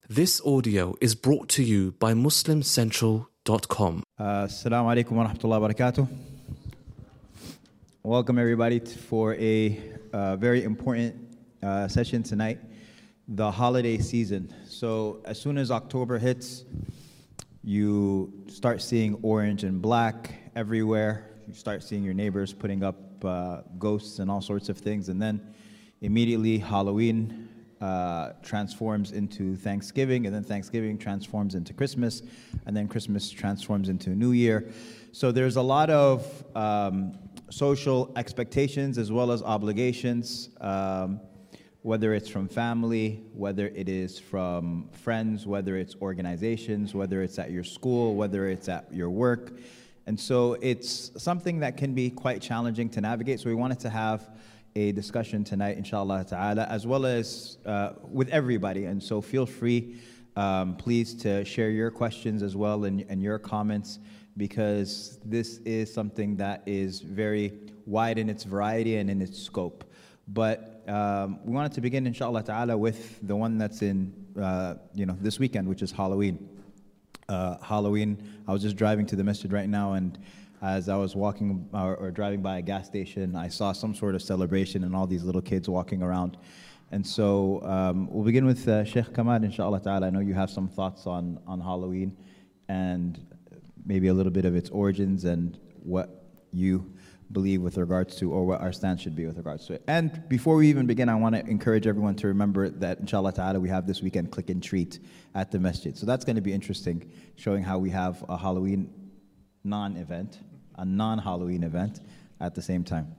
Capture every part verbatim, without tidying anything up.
This audio is brought to you by muslim central dot com. Uh, Assalamu alaikum wa rahmatullahi wa barakatuh. Welcome everybody t- for a uh, very important uh, session tonight, the holiday season. So as soon as October hits, you start seeing orange and black everywhere. You start seeing your neighbors putting up uh, ghosts and all sorts of things, and then immediately Halloween Uh, transforms into Thanksgiving, and then Thanksgiving transforms into Christmas, and then Christmas transforms into New Year. So there's a lot of um, social expectations as well as obligations, um, whether it's from family, whether it is from friends, whether it's organizations, whether it's at your school, whether it's at your work. And so it's something that can be quite challenging to navigate. So we wanted to have a discussion tonight, inshallah ta'ala, as well as uh, with everybody. And so feel free, um, please, to share your questions as well and, and your comments, because this is something that is very wide in its variety and in its scope. But um, we wanted to begin, inshallah ta'ala, with the one that's in, uh, you know, this weekend, which is Halloween. Uh, Halloween, I was just driving to the masjid right now, and as I was walking or, or driving by a gas station, I saw some sort of celebration and all these little kids walking around. And so um, we'll begin with uh, Sheikh Kamal, inshallah ta'ala. I know you have some thoughts on, on Halloween and maybe a little bit of its origins and what you believe with regards to, or what our stance should be with regards to it. And before we even begin, I want to encourage everyone to remember that, inshallah ta'ala, we have this weekend Click and Treat at the masjid. So that's going to be interesting, showing how we have a Halloween non-event, a non-Halloween event at the same time.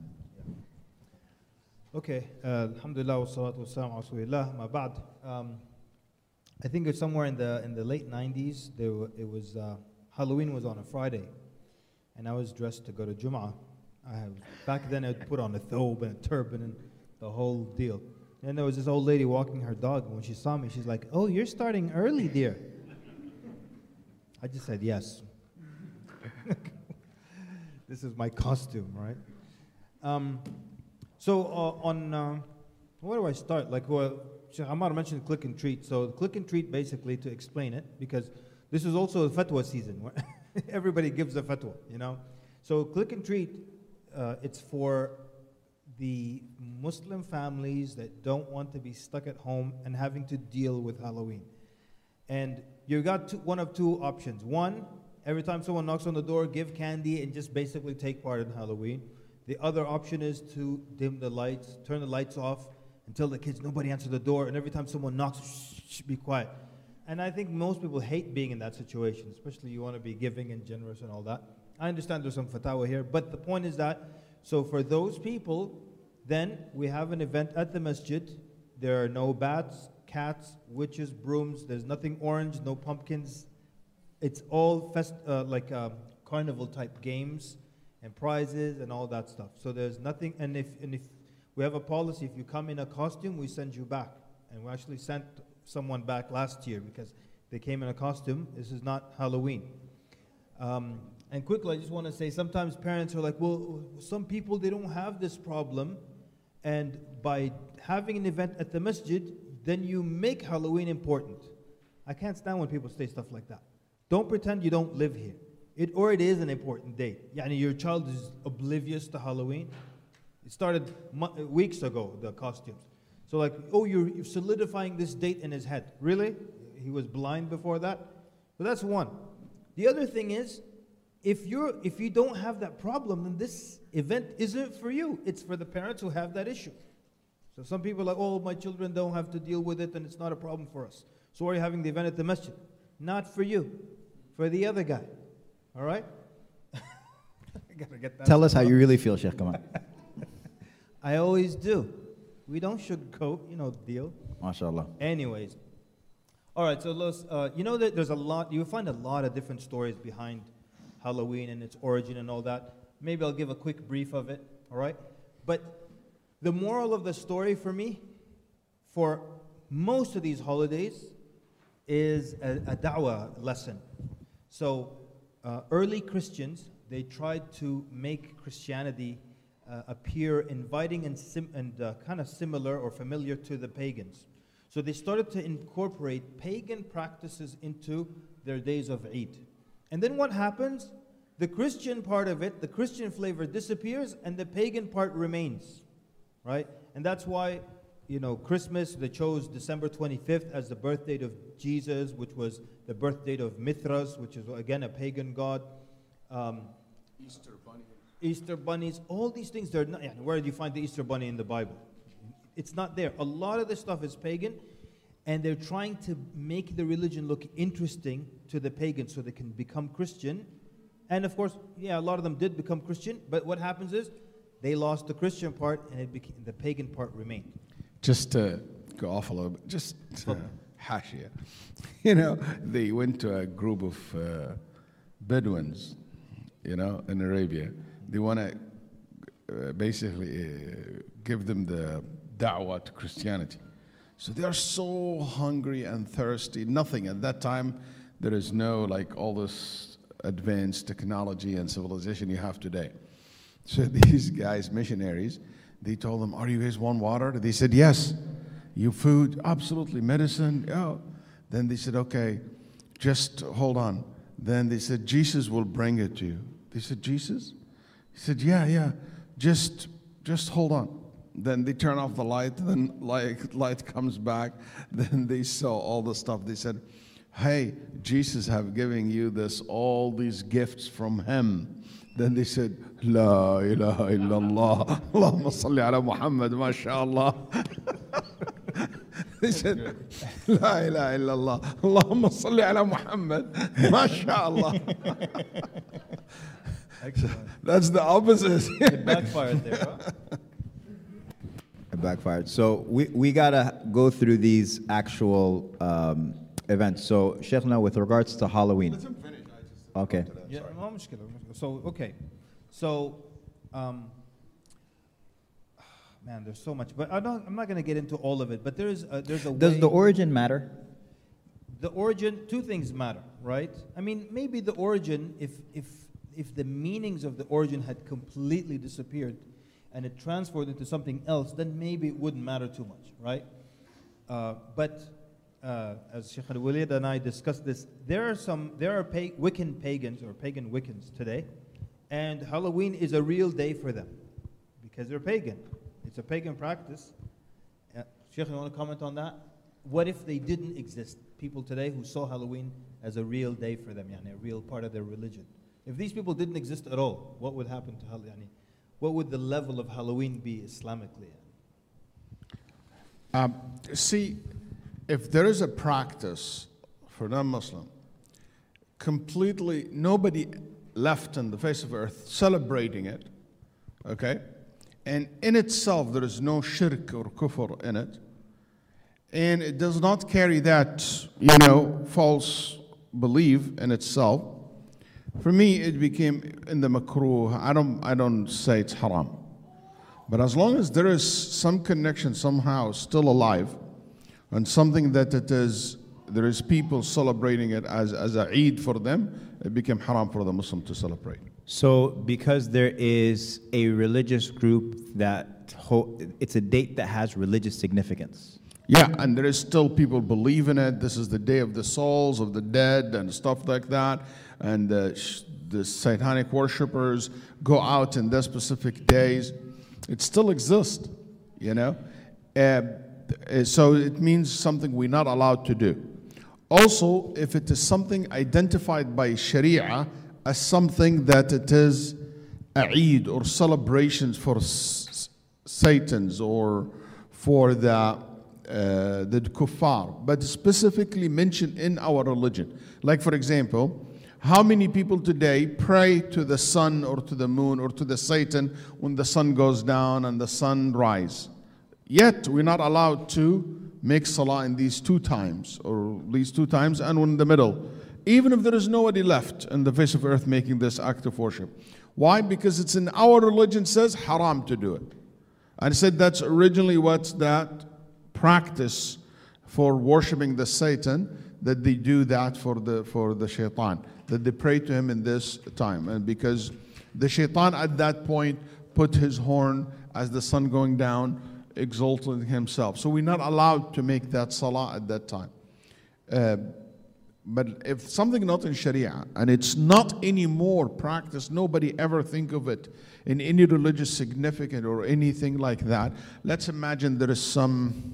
Okay, uh, alhamdulillah wa salatu wa salam ala rasulillah, ma ba'd. Um, I think it's somewhere in the in the late nineties, there w- it was, uh, Halloween was on a Friday, and I was dressed to go to Jum'ah. I have, back then I'd put on a thobe and a turban and the whole deal. And there was this old lady walking her dog, and when she saw me, she's like, "Oh, you're starting early, dear." I just said yes. This is my costume, right? Um, so uh, on, uh, where do I start? Like, well, Sheikh Ammar mentioned Click and Treat. So Click and Treat, basically, to explain it, because this is also a fatwa season, where everybody gives a fatwa, you know? So Click and Treat, uh, it's for the Muslim families that don't want to be stuck at home and having to deal with Halloween. And you got two, one of two options. One, every time someone knocks on the door, give candy and just basically take part in Halloween. The other option is to dim the lights, turn the lights off, and tell the kids nobody answer the door, and every time someone knocks, shh, shh, be quiet. And I think most people hate being in that situation, especially you want to be giving and generous and all that. I understand there's some fatwa here, but the point is that, so for those people, then we have an event at the masjid. There are no bats, cats, witches, brooms. There's nothing orange, no pumpkins. It's all fest, uh, like uh, carnival type games and prizes and all that stuff. So there's nothing, and if and if we have a policy, if you come in a costume, we send you back. And we actually sent someone back last year because they came in a costume. This is not Halloween. Um, and quickly, I just want to say, sometimes parents are like, well, some people, they don't have this problem. And by having an event at the masjid, then you make Halloween important. I can't stand when people say stuff like that. Don't pretend you don't live here. It, or it is an important date. Yani your child is oblivious to Halloween. It started mo- weeks ago, the costumes. So like, oh, you're, you're solidifying this date in his head. Really? He was blind before that? But that's one. The other thing is, if you're if you don't have that problem, then this event isn't for you. It's for the parents who have that issue. So some people are like, oh, my children don't have to deal with it, and it's not a problem for us. So why are you having the event at the masjid? Not for you. For the other guy, all right? I gotta get that. Tell us how you really feel, Sheikh Kamal. I always do. We don't sugarcoat, you know, deal. MashaAllah. Anyways, all right. So let's, uh, you know that there's a lot. You find a lot of different stories behind Halloween and its origin and all that. Maybe I'll give a quick brief of it. All right. But the moral of the story for me, for most of these holidays, is a, a da'wah lesson. So uh, early Christians, they tried to make Christianity uh, appear inviting and, sim- and uh, kind of similar or familiar to the pagans. So they started to incorporate pagan practices into their days of Eid. And then what happens? The Christian part of it, the Christian flavor disappears and the pagan part remains, right? And that's why, you know, Christmas, they chose December twenty-fifth as the birth date of Jesus, which was the birth date of Mithras, which is, again, a pagan god. Um, Easter bunny. Easter bunnies, all these things, they're not, yeah, where do you find the Easter bunny in the Bible? It's not there. A lot of this stuff is pagan, and they're trying to make the religion look interesting to the pagans so they can become Christian. And of course, yeah, a lot of them did become Christian, but what happens is they lost the Christian part and it became, the pagan part remained. Just to go off a little bit, just uh, hashia. You know, they went to a group of uh, Bedouins, you know, in Arabia. They want to uh, basically uh, give them the da'wah to Christianity. So they are so hungry and thirsty. Nothing at that time. There is no like all this advanced technology and civilization you have today. So these guys, missionaries, they told them, "Are you guys want water?" They said, "Yes." "You food?" "Absolutely." "Medicine?" "Yeah." Then they said, "Okay, just hold on." Then they said, "Jesus will bring it to you." They said, "Jesus?" He said, "Yeah, yeah. Just, just hold on." Then they turn off the light. Then light, light comes back. Then they saw all the stuff. They said, "Hey, Jesus have given you this, all these gifts from him." Then they said, "La ilaha illallah, Allahumma salli ala Muhammad, mashallah." They said, "La ilaha illallah, Allahumma salli ala Muhammad, mashallah." Excellent. That's the opposite. It backfired there, huh? It backfired. So we, we got to go through these actual um, events. So, Sheikhna, with regards to Halloween. Let him finish. I just Okay. Yeah, no مشكلة. So, okay. So, um, man, there's so much. But I don't, I'm not going to get into all of it. But there's a, there's a Does way, the origin matter? the origin, two things matter, right? I mean, maybe the origin, if, if, if the meanings of the origin had completely disappeared and it transformed into something else, then maybe it wouldn't matter too much, right? Uh, but uh, as Sheikh Al-Walid and I discussed this, there are some, there are pa- Wiccan pagans or pagan Wiccans today, and Halloween is a real day for them because they're pagan. It's a pagan practice. Uh, Sheikh, you want to comment on that? What if they didn't exist? People today who saw Halloween as a real day for them, yani, a real part of their religion. If these people didn't exist at all, what would happen to Halloween? What would the level of Halloween be Islamically? Um, see, if there is a practice for non-Muslim, completely nobody left on the face of earth celebrating it, okay? And in itself, there is no shirk or kufr in it. And it does not carry that, you know, false belief in itself. For me, it became in the makruh. I don't, I don't say it's haram. But as long as there is some connection somehow still alive, and something that it is, there is people celebrating it as, as a Eid for them, it became haram for the Muslim to celebrate. So, because there is a religious group that ho- it's a date that has religious significance. Yeah, and there is still people believe in it. This is the day of the souls of the dead and stuff like that. And the, sh- the satanic worshippers go out in their specific days. It still exists, you know. Uh, so it means something we're not allowed to do. Also, if it is something identified by Sharia as something that it is a Eid or celebrations for s- Satans or for the Uh, the kuffar, but specifically mentioned in our religion. Like, for example, how many people today pray to the sun or to the moon or to the Satan when the sun goes down and the sun rises? Yet, we're not allowed to make salah in these two times, or these two times, and in the middle, even if there is nobody left in the face of earth making this act of worship. Why? Because it's in our religion says haram to do it. I said that's originally what's that practice for worshiping the Satan, that they do that for the for the shaitan, that they pray to him in this time. And because the shaitan at that point put his horn as the sun going down exalting himself. So we're not allowed to make that salah at that time. Uh, but if something not in Sharia and it's not anymore practiced, nobody ever think of it in any religious significance or anything like that. Let's imagine there is some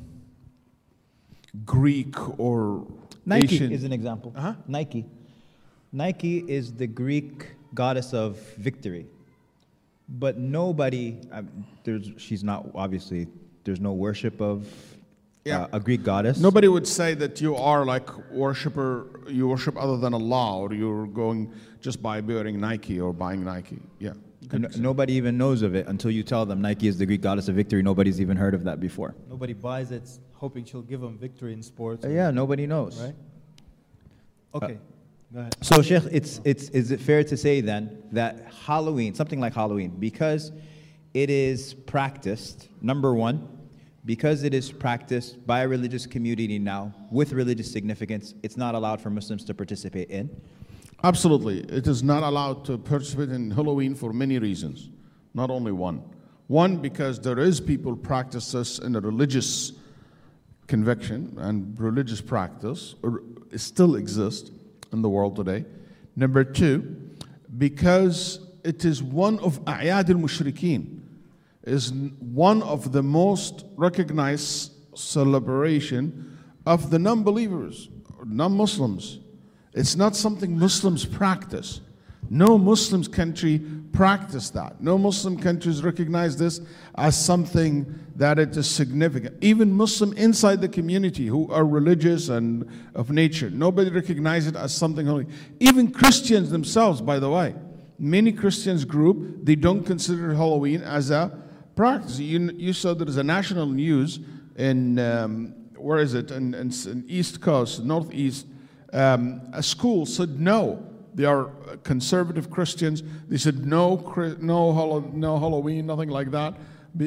Greek or Nike Asian. is an example. Uh-huh. Nike. Nike is the Greek goddess of victory. But nobody, um, there's, she's not, obviously, there's no worship of Yeah. uh, a Greek goddess. Nobody would say that you are like worshiper, you worship other than Allah, or you're going just by wearing Nike or buying Nike. Yeah. No- nobody even knows of it until you tell them Nike is the Greek goddess of victory. Nobody's even heard of that before. Nobody buys it hoping she'll give them victory in sports. Uh, yeah, nobody knows. Right? Okay. Go ahead. So, Sheikh, it's, it's, is it fair to say then that Halloween, something like Halloween, because it is practiced, number one, because it is practiced by a religious community now with religious significance, it's not allowed for Muslims to participate in? Absolutely. It is not allowed to participate in Halloween for many reasons, not only one. One, because there is people practice this in a religious conviction and religious practice, or it still exists in the world today. Number two, because it is one of A'yad al-Mushrikeen, is one of the most recognized celebration of the non-believers, non-Muslims. It's not something Muslims practice. No Muslim country practice that. No Muslim countries recognize this as something that it is significant. Even Muslim inside the community who are religious and of nature, nobody recognizes it as something holy. Even Christians themselves, by the way, many Christians group, they don't consider Halloween as a practice. You, you saw there is a national news in, um, where is it, in, in, in East Coast, Northeast, um, a school said no. They are conservative Christians. They said no, no, no Halloween, nothing like that.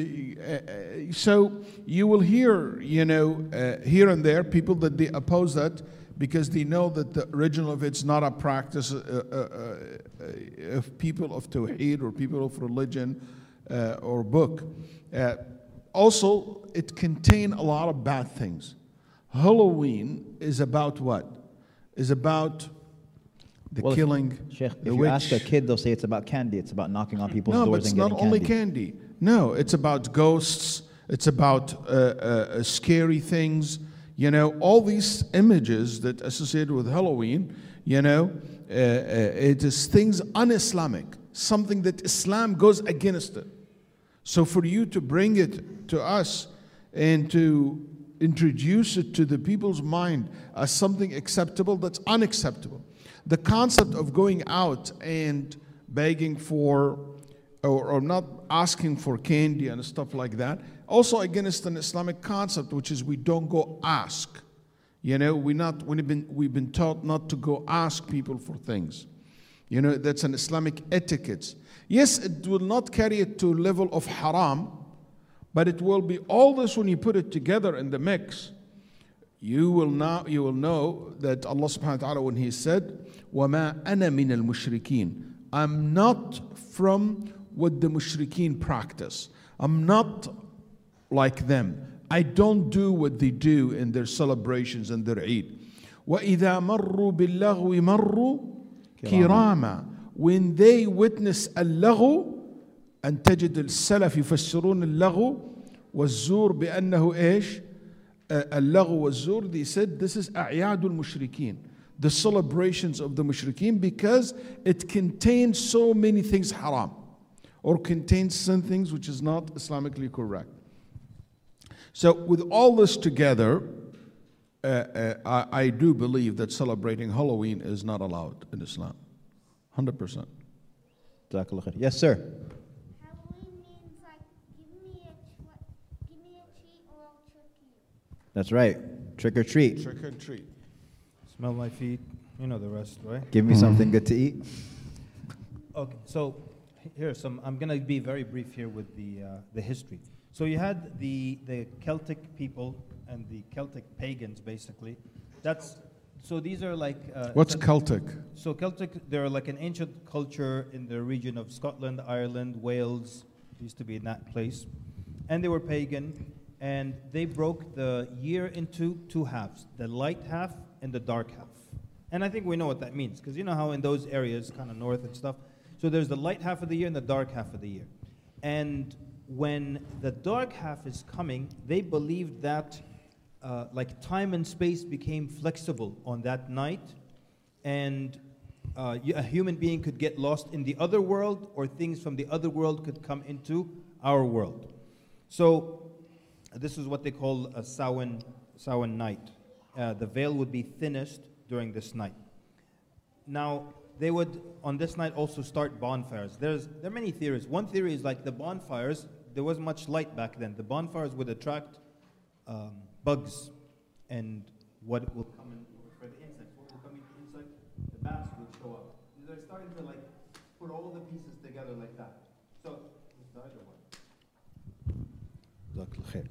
So you will hear, you know, uh, here and there people that they oppose that because they know that the original of it's not a practice uh, uh, uh, of people of Tawheed or people of religion uh, or book. Uh, also, it contains a lot of bad things. Halloween is about what? Is about the Well, if- killing, Sheikh, if the you witch. ask a kid, they'll say it's about candy. It's about knocking on people's No, but doors it's and not getting only candy. candy. No, it's about ghosts. It's about uh, uh, scary things. You know, all these images that associated with Halloween. You know, uh, uh, it is things un-Islamic, something that Islam goes against it. So for you to bring it to us and to introduce it to the people's mind as something acceptable, that's unacceptable. The concept of going out and begging for, or, or not asking for candy and stuff like that, also against an Islamic concept, which is we don't go ask. You know, we not we've been we've been taught not to go ask people for things. You know, that's an Islamic etiquette. Yes, it will not carry it to a level of haram, but it will be all this when you put it together in the mix. You will now you will know that Allah subhanahu wa ta'ala, when He said, وَمَا أَنَا مِنَ الْمُشْرِكِينَ, I'm not from what the mushrikeen practice. I'm not like them. I don't do what they do in their celebrations and their Eid. وَإِذَا مَرُّوا بِاللَّغْوِ مَرُّوا كِرَامًا. When they witness اللغو, أن تجد السلف يفسرون اللغو والزور بأنه إيش؟ اللغو والزور, they said this is أعياد المشركين, the celebrations of the mushrikeen, because it contains so many things haram or contains some things which is not Islamically correct. So with all this together, uh, uh, I, I do believe that celebrating Halloween is not allowed in Islam, one hundred percent. Jazakallah khair. Yes, sir. Halloween means like, give me a, tw- give me a treat or I'll trick you. That's right. Trick or treat. Trick or treat. Smell my feet. You know the rest, right? Give me something good to eat. Okay, so h- here's some. I'm gonna be very brief here with the uh, the history. So you had the the Celtic people and the Celtic pagans, basically. That's so these are like. Uh, What's Cel- Celtic? So Celtic, they're like an ancient culture in the region of Scotland, Ireland, Wales. Used to be in that place, and they were pagan. and they broke the year into two halves, the light half and the dark half. And I think we know what that means, because you know how in those areas, kind of north and stuff, so there's the light half of the year and the dark half of the year. And when the dark half is coming, they believed that uh, like time and space became flexible on that night, and uh, y- a human being could get lost in the other world, or things from the other world could come into our world. So this is what they call a Samhain, Samhain night. Uh, the veil would be thinnest during this night. Now, they would, on this night, also start bonfires. There's, there are many theories. One theory is like the bonfires, there wasn't much light back then. The bonfires would attract um, bugs, and what will come in for the insects. What will come in the insect? The bats would show up. They're starting to like put all the pieces together like that. So, is the other one.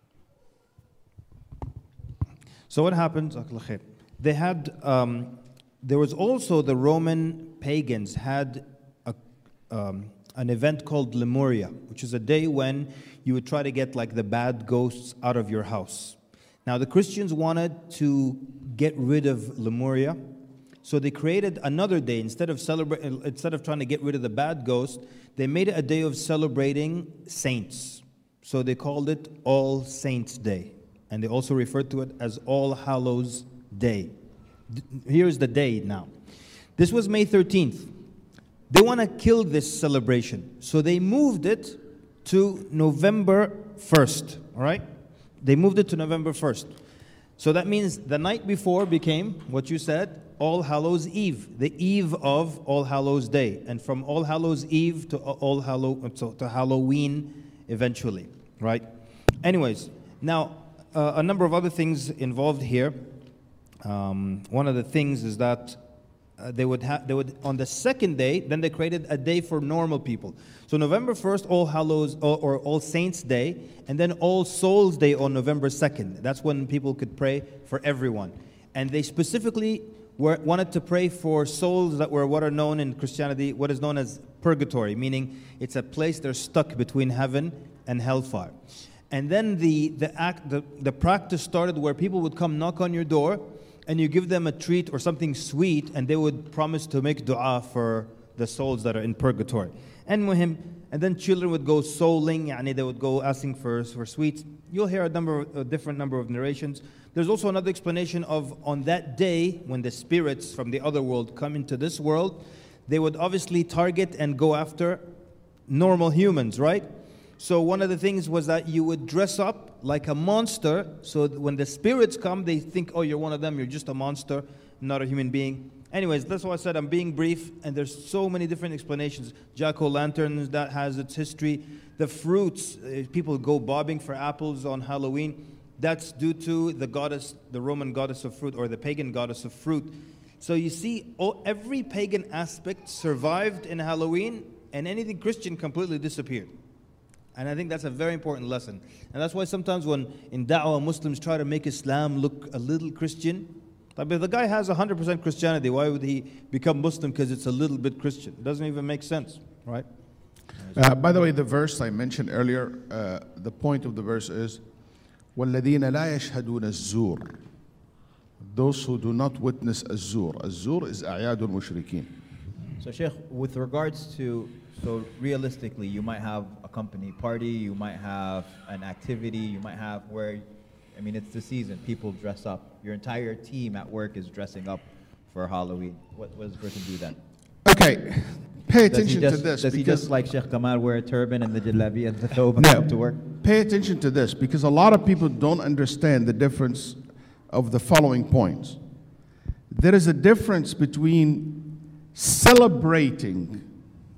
So what happened? They had, um, there was also the Roman pagans had a, um, an event called Lemuria, which is a day when you would try to get like the bad ghosts out of your house. Now the Christians wanted to get rid of Lemuria, so they created another day. Instead of celebrate, instead of trying to get rid of the bad ghost, they made it a day of celebrating saints. So they called it All Saints Day. And they also referred to it as All Hallows Day. D- Here's the day now. This was May thirteenth. They want to kill this celebration. So they moved it to November first. All right? They moved it to November first. So that means the night before became, what you said, All Hallows Eve, the eve of All Hallows Day. And from All Hallows Eve to All Hallow, to, to Halloween eventually. Right? Anyways, now, Uh, a number of other things involved here. Um, one of the things is that uh, they would have, they would on the second day, then they created a day for normal people. So November first, All Hallows or, or All Saints Day, and then All Souls Day on November second. That's when people could pray for everyone. And they specifically were, wanted to pray for souls that were what are known in Christianity, what is known as purgatory, meaning it's a place they're stuck between heaven and hellfire. And then the, the act, the, the practice started where people would come knock on your door, and you give them a treat or something sweet, and they would promise to make dua for the souls that are in purgatory. And muhim, and then children would go souling, yani they would go asking for, for sweets. You'll hear a number, a different number of narrations. There's also another explanation of on that day when the spirits from the other world come into this world, they would obviously target and go after normal humans, right? So one of the things was that you would dress up like a monster, so that when the spirits come, they think, oh, you're one of them, you're just a monster, not a human being. Anyways, that's why I said I'm being brief, and there's so many different explanations. Jack-o'-lanterns, that has its history. The fruits, uh, people go bobbing for apples on Halloween. That's due to the goddess, the Roman goddess of fruit, or the pagan goddess of fruit. So you see, oh, every pagan aspect survived in Halloween, and anything Christian completely disappeared. And I think that's a very important lesson. And that's why sometimes when in da'wah Muslims try to make Islam look a little Christian, but if the guy has one hundred percent Christianity, why would he become Muslim because it's a little bit Christian? It doesn't even make sense, right? Uh, by the way, the verse I mentioned earlier, uh, the point of the verse is, وَالَّذِينَ لَا يَشْهَدُونَ الزُّورِ. Those who do not witness الزُّور. الزُّور is أعياد المشركين. So Sheikh, with regards to, so realistically, you might have a company party, you might have an activity, you might have where, I mean, it's the season, people dress up. Your entire team at work is dressing up for Halloween. What, what does the person do then? Okay, pay Does he attention just, to this. does he because just like Sheikh Kamal wear a turban and the jalabi and the thobe and No. come to work? Pay attention to this, because a lot of people don't understand the difference of the following points. There is a difference between celebrating,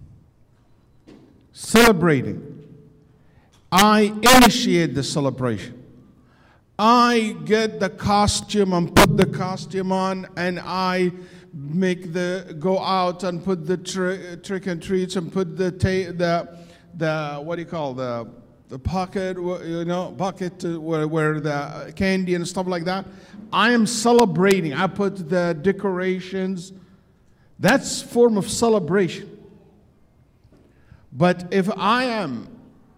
celebrating. I initiate the celebration. I get the costume and put the costume on, and I make the go out and put the tri- trick and treats and put the ta- the the what do you call the the pocket, you know, pocket uh, where, where the candy and stuff like that. I am celebrating. I put the decorations. That's form of celebration. But if I am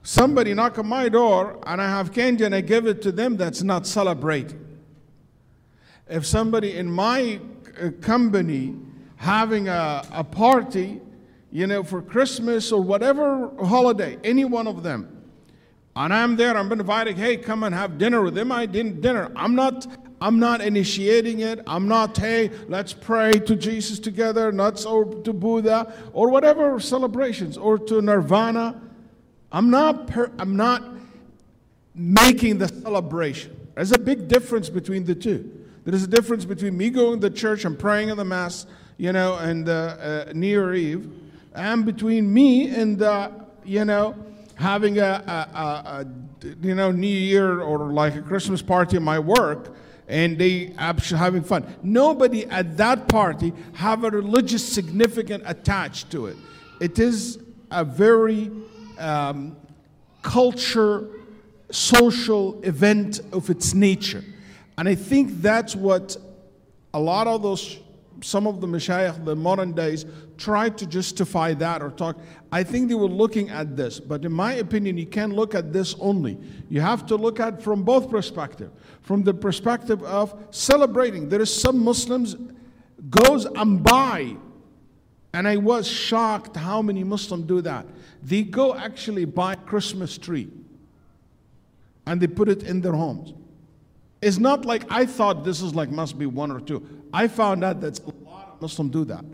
Somebody knock on my door and I have candy and I give it to them, that's not celebrating. If somebody in my uh, company having a, a party, you know, for Christmas or whatever holiday, any one of them, and I'm there, I'm inviting, hey, come and have dinner with them. I didn't dinner. I'm not, I'm not initiating it. I'm not, hey, let's pray to Jesus together, not or to Buddha, or whatever celebrations, or to Nirvana. I'm not, per, I'm not making the celebration. There's a big difference between the two. There is a difference between me going to church and praying in the Mass, you know, and uh, uh, New Year Eve, and between me and, uh, you know, having a, a, a, a, you know, New Year or like a Christmas party at my work, and they actually having fun. Nobody at that party have a religious significance attached to it. It is a very um, culture, social event of its nature. And I think that's what a lot of those, some of the mashayikh, the modern days, try to justify that or talk. I think they were looking at this, but in my opinion, you can't look at this only. You have to look at from both perspectives. From the perspective of celebrating. There is some Muslims goes and buy, and I was shocked how many Muslims do that. They go actually buy a Christmas tree, and they put it in their homes. It's not like I thought this is like must be one or two. I found out that a lot of Muslims do that.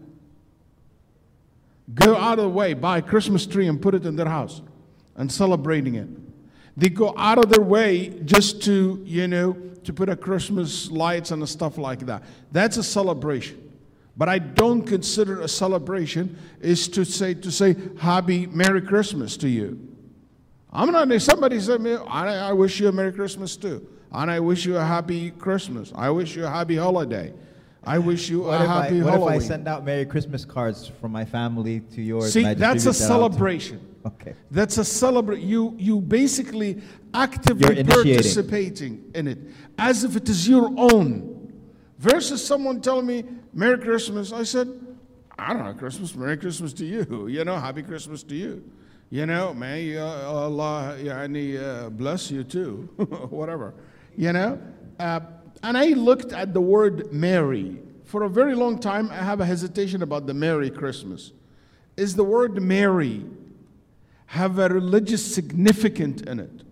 Go out of the way, buy a Christmas tree and put it in their house and celebrating it. They go out of their way just to, you know, to put a Christmas lights and stuff like that. That's a celebration. But I don't consider a celebration is to say to say happy Merry Christmas to you. I'm not, somebody said me, I, I wish you a Merry Christmas too. And I wish you a happy Christmas. I wish you a happy holiday. I wish you What a if I, happy what Halloween. if I send out Merry Christmas cards from my family to yours? See, and I that's a distribute that out to- celebration. Okay. That's a celebration. You, you basically actively You're initiating. participating in it as if it is your own. Versus someone telling me, Merry Christmas. I said, I don't know, Christmas, Merry Christmas to you. You know, Happy Christmas to you. You know, may uh, Allah yani, uh, bless you too. Whatever. You know? Uh, and I looked at the word Merry. For a very long time, I have a hesitation about the Merry Christmas. Is the word Merry have a religious significance in it?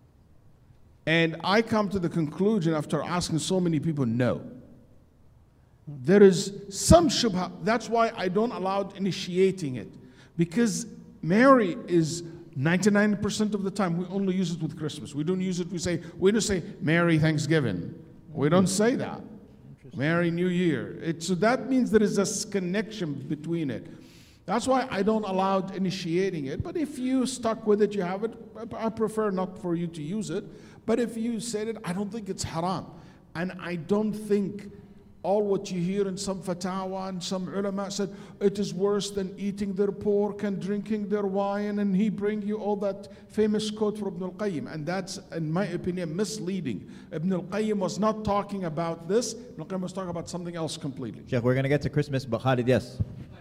And I come to the conclusion after asking so many people, no. There is some shubha. That's why I don't allow initiating it. Because Mary is ninety-nine percent of the time, we only use it with Christmas. We don't use it, we say, we don't say Merry Thanksgiving. We don't say that. Merry New Year. It, so that means there is a connection between it. That's why I don't allow initiating it. But if you stuck with it, you have it. I prefer not for you to use it. But if you said it, I don't think it's haram. And I don't think all what you hear in some fatwa and some ulama said, it is worse than eating their pork and drinking their wine, and he bring you all that famous quote from Ibn al-Qayyim. And that's, in my opinion, misleading. Ibn al-Qayyim was not talking about this. Ibn al-Qayyim was talking about something else completely. Sheikh, we're going to get to Christmas, but Khalid, yes.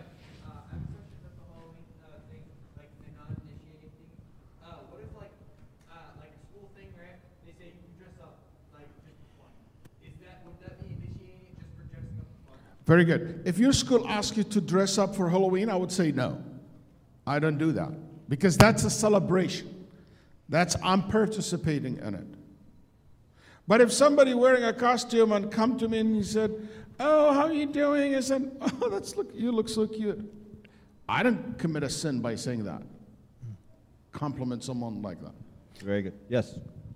Very good. If your school asks you to dress up for Halloween, I would say no. I don't do that. Because that's a celebration. That's, I'm participating in it. But if somebody wearing a costume and come to me and he said, oh, how are you doing? I said, oh, that's look, you look so cute. I don't commit a sin by saying that. Compliment someone like that. Very good. Yes.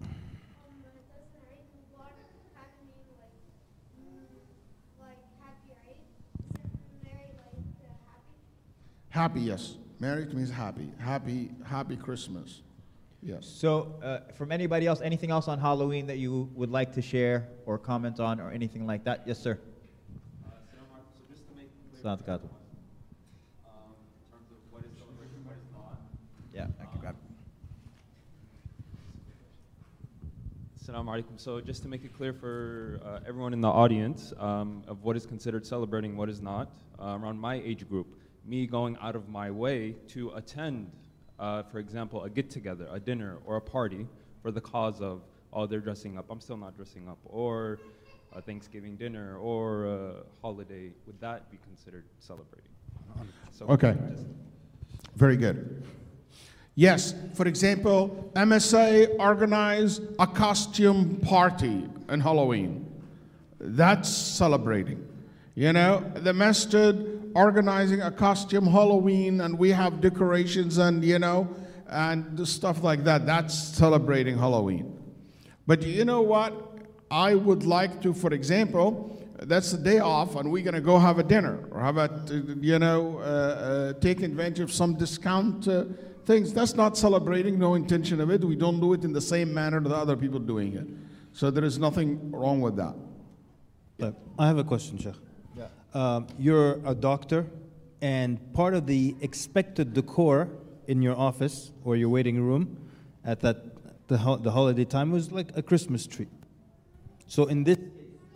Happy, yes. Merry means happy. Happy, happy Christmas. Yes. So, uh, from anybody else, anything else on Halloween that you would like to share or comment on or anything like that? Yes, sir. Uh, so just to make clear, Salaam alaikum. um, in terms of what is celebration, what is not. Yeah, I can grab it. Assalamu alaikum. So just to make it clear for uh, everyone in the audience um, of what is considered celebrating and what is not, uh, around my age group, me going out of my way to attend uh, for example, a get-together, a dinner, or a party for the cause of, oh, they're dressing up, I'm still not dressing up, or a Thanksgiving dinner, or a holiday, would that be considered celebrating? So Okay. just- Very good. Yes, for example, M S A organize a costume party on Halloween. That's celebrating. You know, the masjid organizing a costume Halloween and we have decorations and, you know, and stuff like that. That's celebrating Halloween. But you know what? I would like to, for example, that's the day off and we're going to go have a dinner or have a, you know, uh, uh, take advantage of some discount uh, things. That's not celebrating, no intention of it. We don't do it in the same manner that other people doing it. So there is nothing wrong with that. But I have a question, Sheikh. Yeah. Um, you're a doctor, and part of the expected decor in your office or your waiting room at that the, ho- the holiday time was like a Christmas tree. So in this,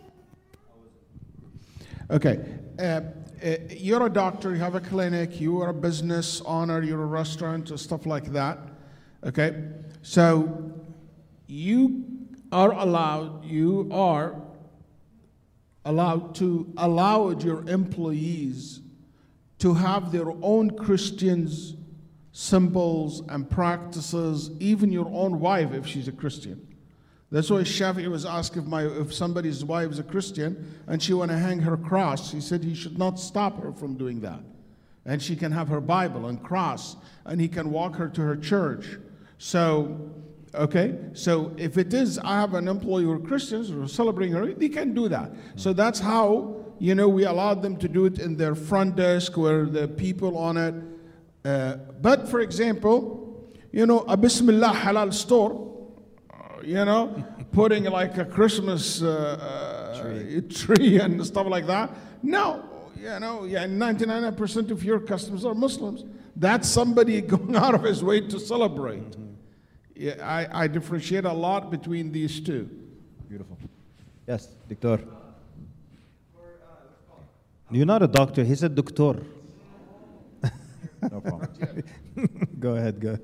Okay. Uh, uh, you're a doctor, you have a clinic, you are a business owner, you're a restaurant, or stuff like that. Okay? So you are allowed, you are allowed to allow your employees to have their own Christians symbols and practices, even your own wife if she's a Christian. That's why Shafi'i was asked if, my, if somebody's wife is a Christian and she want to hang her cross. He said he should not stop her from doing that. And she can have her Bible and cross, and he can walk her to her church. So, okay, so if it is, I have an employee who are Christians who are celebrating her, they can do that. So that's how, you know, we allowed them to do it in their front desk where the people on it. Uh, but for example, you know, a Bismillah Halal store, you know, putting like a Christmas uh, uh, tree. tree and stuff like that. No, you know, yeah, ninety-nine percent of your customers are Muslims. That's somebody going out of his way to celebrate. Mm-hmm. Yeah, I, I differentiate a lot between these two. Beautiful. Yes, Doctor. you're not a doctor. He said doctor. No problem. Go ahead, go ahead.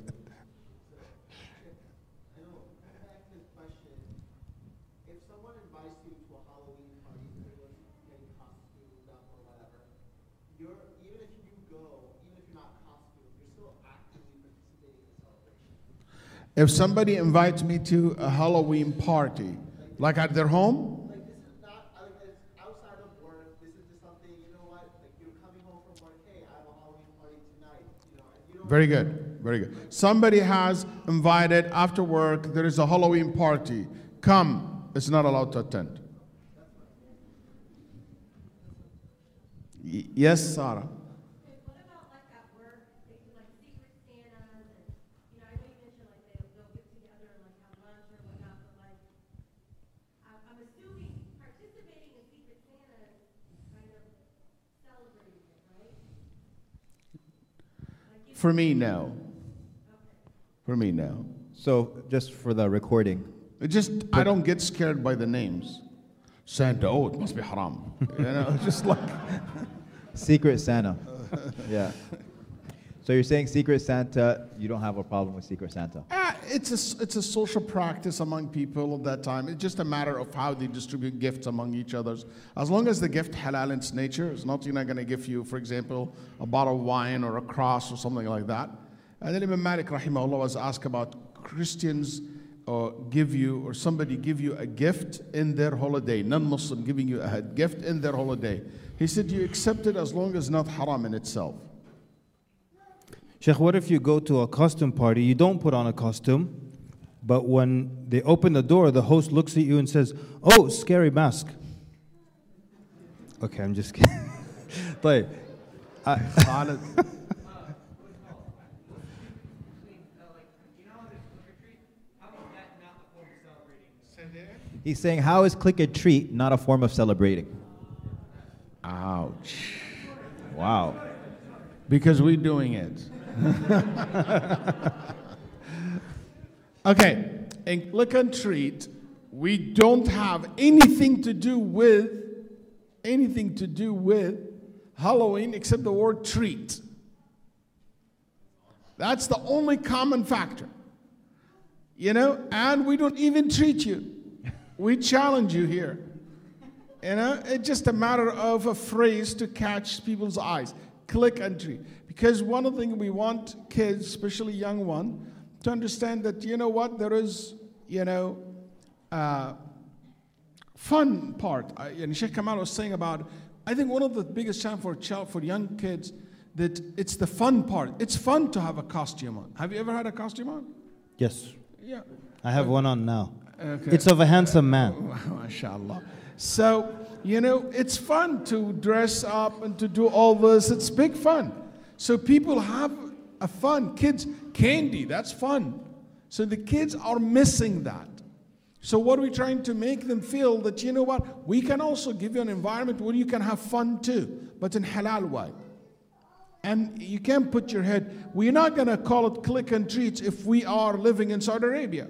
If somebody invites me to a Halloween party, like at their home, like this is not like it's outside of work. This is just something, you know what? Like you're coming home from work. Hey, I have a Halloween party tonight. You know, and you don't. very good, very good. Somebody has invited after work. There is a Halloween party. Come. It's not allowed to attend. Y- yes, Sarah. For me, no. For me, no. So, just for the recording, It just, I don't get scared by the names. Santa, oh, it must be haram. You know, just like. Secret Santa. Yeah. So you're saying Secret Santa, you don't have a problem with Secret Santa? Ah, it's a, it's a social practice among people at that time. It's just a matter of how they distribute gifts among each others. As long as the gift halal in its nature, it's not, you're not going to give you, for example, a bottle of wine or a cross or something like that. And then Imam Malik rahimahullah was asked about Christians uh, give you, or somebody give you a gift in their holiday, non-Muslim giving you a gift in their holiday. He said, you accept it as long as not haram in itself. Sheikh, what if you go to a costume party, you don't put on a costume, but when they open the door, the host looks at you and says, oh, scary mask. Okay, I'm just kidding. But I, He's saying, how is click and treat not a form of celebrating? Ouch. Wow. Because we're doing it. Okay, in click and treat, we don't have anything to do with anything to do with Halloween except the word treat. That's the only common factor. You know, and we don't even treat you. We challenge you here. You know, it's just a matter of a phrase to catch people's eyes. Click and treat. Because one of the things we want kids, especially young ones, to understand that, you know what, there is, you know, uh, fun part. I, and Sheikh Kamal was saying about, I think one of the biggest challenges for child, for young kids, that it's the fun part. It's fun to have a costume on. Have you ever had a costume on? Yes. Yeah. I have one on now. Okay. It's of a handsome man. MashaAllah. So, you know, it's fun to dress up and to do all this. It's big fun. So people have a fun. Kids, candy, that's fun. So the kids are missing that. So what are we trying to make them feel that, you know what, we can also give you an environment where you can have fun too, but in halal way. And you can't put your head, we're not going to call it click and treats if we are living in Saudi Arabia.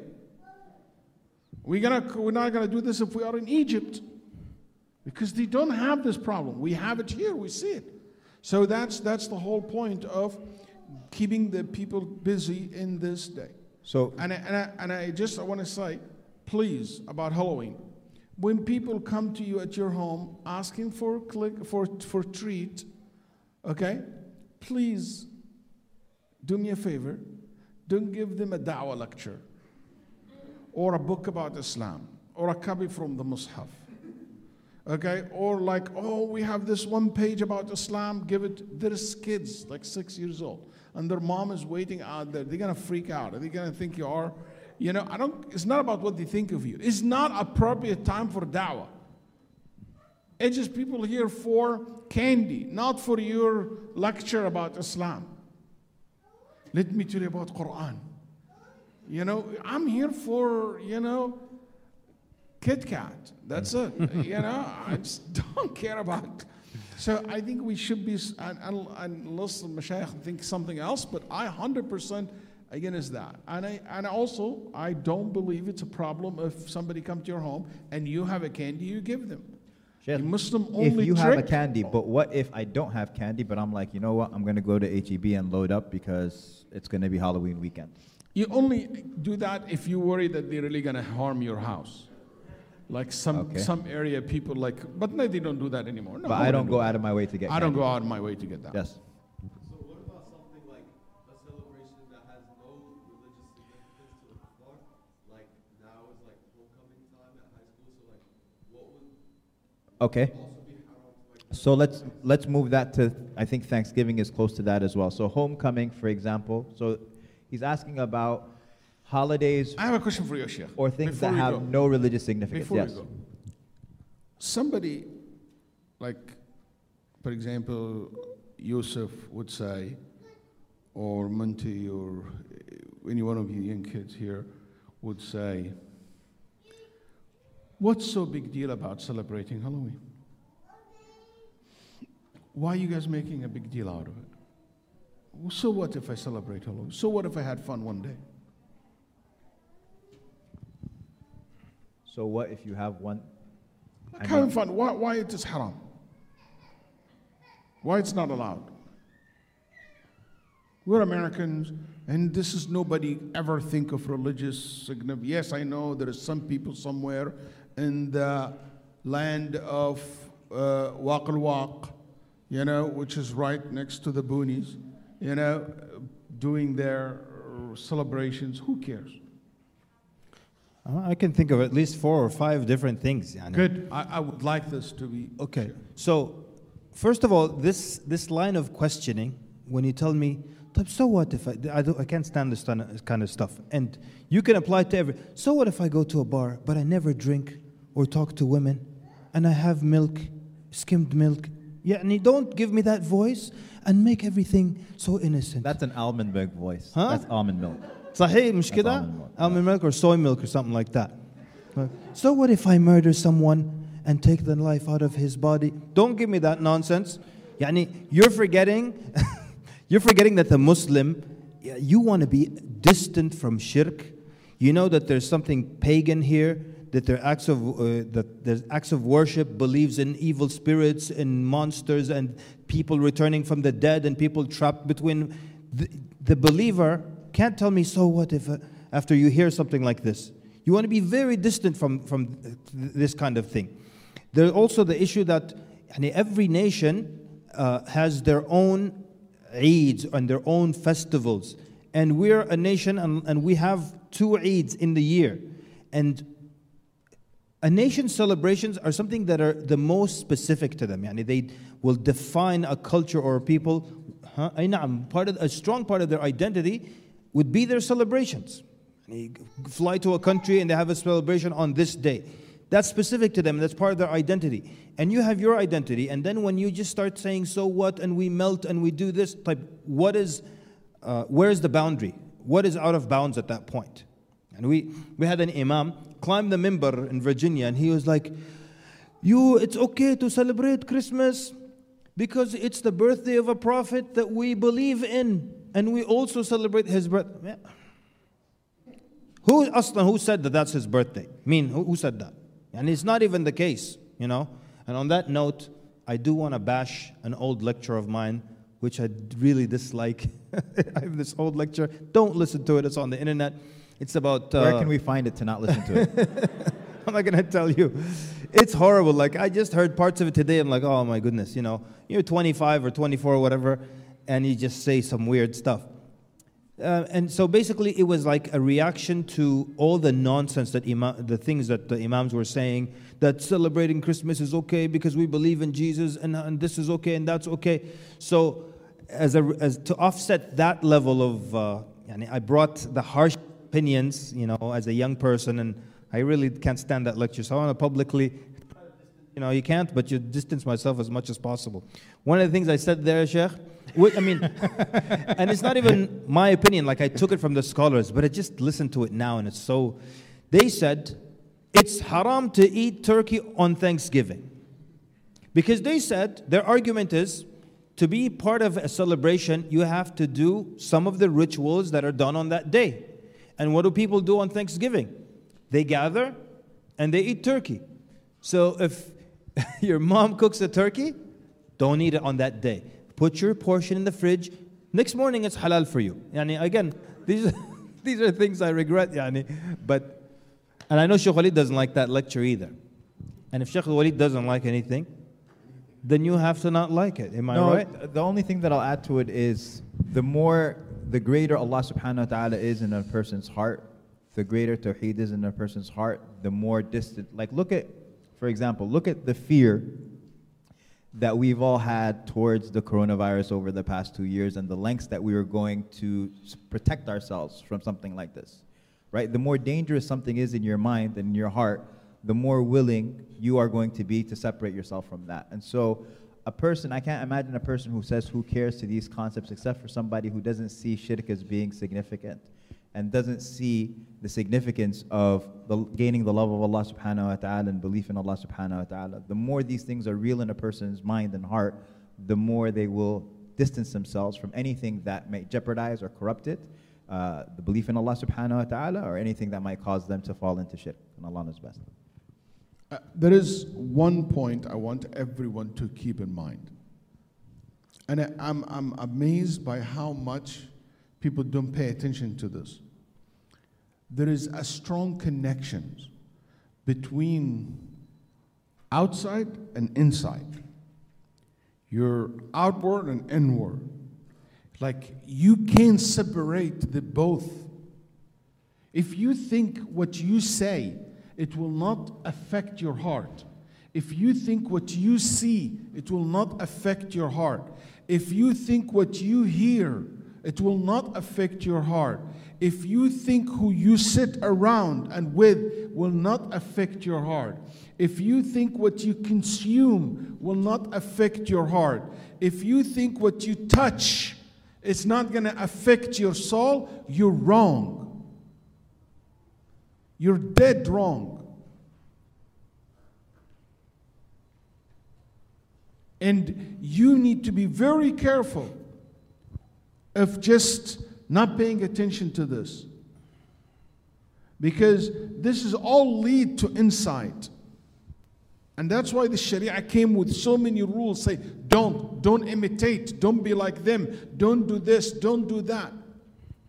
We're, gonna, we're not going to do this if we are in Egypt. Because they don't have this problem. We have it here, we see it. So that's, that's the whole point of keeping the people busy in this day. So, And I, and I, and I just I want to say, please, about Halloween. When people come to you at your home asking for click for, for treat, okay, please do me a favor. Don't give them a da'wah lecture or a book about Islam or a copy from the Mus'haf. Okay, or like, oh, we have this one page about Islam, give it. There's kids like six years old, and their mom is waiting out there. They're gonna freak out. Are they gonna think you are, you know? I don't. It's not about what they think of you. It's not appropriate time for da'wah. It's just people here for candy, not for your lecture about Islam. Let me tell you about Quran. You know, I'm here for, you know, Kit Kat. That's it. You know, I just don't care about. So I think we should be, and, and, unless the Mashayikh think something else, but I one hundred percent against that. And I and also, I don't believe it's a problem if somebody comes to your home and you have a candy, you give them. Sheikh, A Muslim only if you have a trick- candy, but what if I don't have candy, but I'm like, you know what, I'm going to go to H E B and load up because it's going to be Halloween weekend. You only do that if you worry that they're really going to harm your house. Like some Okay. some area people like, but no, they don't do that anymore. No, But I don't wouldn't go do out that. of my way to get I don't candy. go out of my way to get that. Yes. So what about something like a celebration that has no religious significance to the kuffar? Like now is like homecoming time at high school, so like what would Okay. also be haram to like So let's let's move that to, I think Thanksgiving is close to that as well. So homecoming, for example. So he's asking about holidays I have a question for you, Sheikh. or things Before that we have go. no religious significance. Before yes. we go. Somebody, like, for example, Yusuf would say, or Munti, or any one of you young kids here would say, what's so big deal about celebrating Halloween? Why are you guys making a big deal out of it? So what if I celebrate Halloween? So what if I had fun one day? So what if you have one? Like I having mean- fun. Why, why it is haram? Why it's not allowed? We're Americans, and this is nobody ever think of religious significance. Yes, I know there is some people somewhere in the land of uh, Waq al-Waq, you know, which is right next to the boonies, you know, doing their celebrations. Who cares? Uh, I can think of at least four or five different things. يعني. Good. I, I would like this to be Okay. So, first of all, this this line of questioning, when you tell me, "طيب, so what if I I, don't, I can't stand this kind of- kind of stuff," and you can apply it to every. So what if I go to a bar, but I never drink or talk to women, and I have milk, skimmed milk? Yeah, and you don't give me that voice and make everything so innocent. That's an almond milk voice. Huh? That's almond milk. صحيح مش That's كده؟ almond milk. Almond milk or soy milk or something like that. So what if I murder someone and take the life out of his body? Don't give me that nonsense. يعني you're forgetting, you're forgetting that the Muslim, yeah, you want to be distant from shirk. You know that there's something pagan here, that there are acts of uh, that there's acts of worship, believes in evil spirits and monsters and people returning from the dead and people trapped between. The, the believer can't tell me, so what if, uh, after you hear something like this. You want to be very distant from, from th- this kind of thing. There's also the issue that yani, every nation uh, has their own Eids and their own festivals. And we're a nation and, and we have two Eids in the year. And a nation's celebrations are something that are the most specific to them. Yani they will define a culture or a people. Huh? أي نعم, part of, a strong part of their identity would be their celebrations. You fly to a country and they have a celebration on this day. That's specific to them. That's part of their identity. And you have your identity. And then when you just start saying, so what, and we melt and we do this type, what is, uh, where is the boundary? What is out of bounds at that point? And we, we had an imam climb the mimbar in Virginia, and he was like, you, it's okay to celebrate Christmas because it's the birthday of a prophet that we believe in, and we also celebrate his birth. Yeah. Who, Aslan, who said that that's his birthday? I mean, who, who said that? And it's not even the case, you know. And on that note, I do want to bash an old lecture of mine, which I really dislike. I have this old lecture. Don't listen to it. It's on the internet. It's about... Uh, Where can we find it to not listen to it? I'm not going to tell you. It's horrible. Like, I just heard parts of it today. I'm like, oh, my goodness, you know. You're twenty-five or twenty-four or whatever, and you just say some weird stuff. Uh, and so basically, it was like a reaction to all the nonsense that imam, the things that the imams were saying, that celebrating Christmas is okay because we believe in Jesus, and, and this is okay, and that's okay. So, as a as to offset that level of, uh, yani I brought the harsh opinions, you know, as a young person, and I really can't stand that lecture. So I want to publicly, you know, you can't, but you distance myself as much as possible. One of the things I said there, Sheikh. I mean, and it's not even my opinion, like I took it from the scholars, but I just listened to it now, and it's so, they said, it's haram to eat turkey on Thanksgiving. Because they said, their argument is, to be part of a celebration, you have to do some of the rituals that are done on that day. And what do people do on Thanksgiving? They gather, and they eat turkey. So if your mom cooks a turkey, don't eat it on that day. Put your portion in the fridge. Next morning, it's halal for you. Yani, again, these are, these are things I regret. Yani, but, and I know Sheikh Walid doesn't like that lecture either. And if Sheikh Walid doesn't like anything, then you have to not like it. Am I no, right? The only thing that I'll add to it is the more, the greater Allah subhanahu wa ta'ala is in a person's heart, the greater Tawheed is in a person's heart, the more distant. Like, look at, for example, look at the fear that we've all had towards the coronavirus over the past two years and the lengths that we were going to protect ourselves from something like this, right? The more dangerous something is in your mind and in your heart, the more willing you are going to be to separate yourself from that. And so a person, I can't imagine a person who says who cares to these concepts except for somebody who doesn't see shirk as being significant and doesn't see the significance of the, gaining the love of Allah subhanahu wa ta'ala and belief in Allah subhanahu wa ta'ala. The more these things are real in a person's mind and heart, the more they will distance themselves from anything that may jeopardize or corrupt it, uh, the belief in Allah subhanahu wa ta'ala, or anything that might cause them to fall into shirk. And Allah knows best. Uh, there is one point I want everyone to keep in mind. And I, I'm, I'm amazed by how much people don't pay attention to this. There is a strong connection between outside and inside. Your outward and inward. Like, you can't separate the both. If you think what you say, it will not affect your heart. If you think what you see, it will not affect your heart. If you think what you hear, it will not affect your heart. If you think who you sit around and with will not affect your heart. If you think what you consume will not affect your heart. If you think what you touch is not going to affect your soul, you're wrong. You're dead wrong. And you need to be very careful of just not paying attention to this. Because this is all lead to insight. And that's why the Sharia came with so many rules. Say, don't, don't imitate, don't be like them, don't do this, don't do that.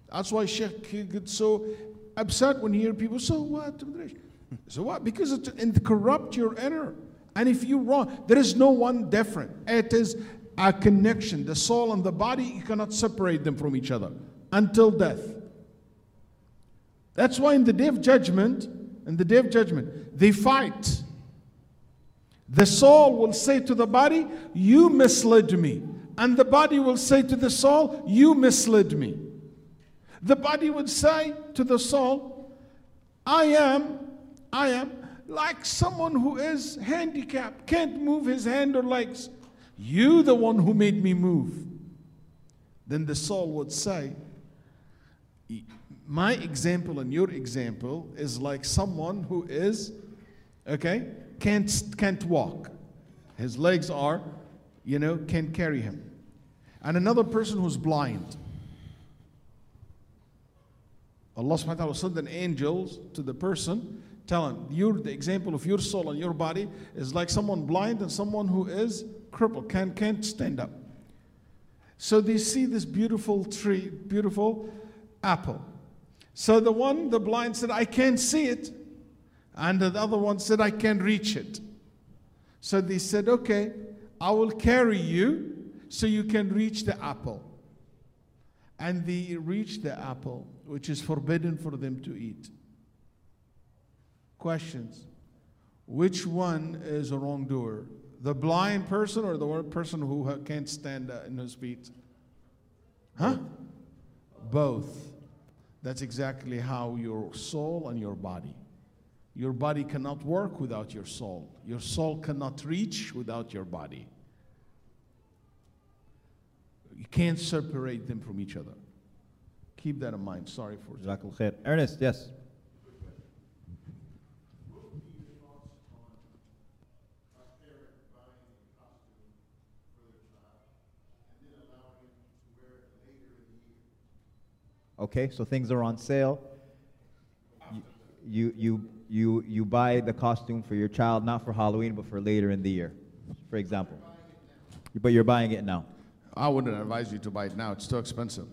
That's why Sheikh gets so upset when he hears people, so what? So what? Because it, it corrupt your inner. And if you're wrong, there is no one different. It is a connection. The soul and the body, you cannot separate them from each other until death. That's why in the day of judgment, in the day of judgment, they fight. The soul will say to the body, you misled me. And the body will say to the soul, you misled me. The body would say to the soul, I am, I am like someone who is handicapped, can't move his hand or legs. You the one who made me move. Then the soul would say, my example and your example is like someone who is, okay, can't, can't walk. His legs are, you know, can't carry him. And another person who's blind. Allah subhanahu wa ta'ala will send an angels to the person, tell him, you're the example of your soul and your body is like someone blind and someone who is crippled, can, can't stand up. So they see this beautiful tree, beautiful apple. So the one, the blind said, I can't see it. And the other one said, I can't reach it. So they said, okay, I will carry you so you can reach the apple. And they reached the apple, which is forbidden for them to eat. Questions. Which one is a wrongdoer? The blind person or the person who can't stand in his feet? Huh? Both. That's exactly how your soul and your body. Your body cannot work without your soul. Your soul cannot reach without your body. You can't separate them from each other. Keep that in mind. Sorry for that. Jazakallah khair. Ernest, yes. Okay, so things are on sale. You, you, you, you buy the costume for your child, not for Halloween, but for later in the year, for example. But you're buying it now. I wouldn't advise you to buy it now. It's too expensive.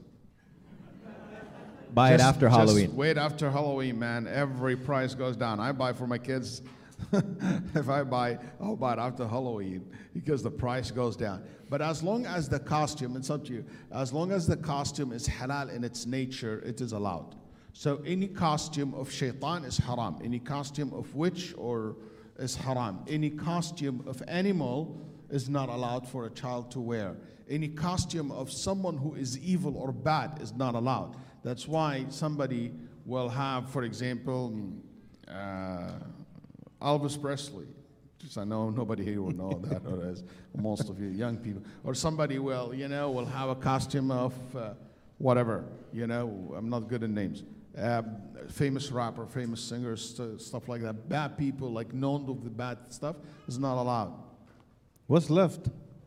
Buy Just- it after just Halloween. Wait after Halloween, man. Every price goes down. I buy for my kids. If I buy, I'll buy it after Halloween because the price goes down. But as long as the costume, it's up to you, as long as the costume is halal in its nature, it is allowed. So any costume of shaitan is haram. Any costume of witch or is haram. Any costume of animal is not allowed for a child to wear. Any costume of someone who is evil or bad is not allowed. That's why somebody will have, for example, uh, Elvis Presley. Just I know nobody here will know that, or as most of you young people. Or somebody will, you know, will have a costume of uh, whatever, you know, I'm not good at names. Uh, famous rapper, famous singers, st- stuff like that. Bad people, like known of the bad stuff, is not allowed. What's left?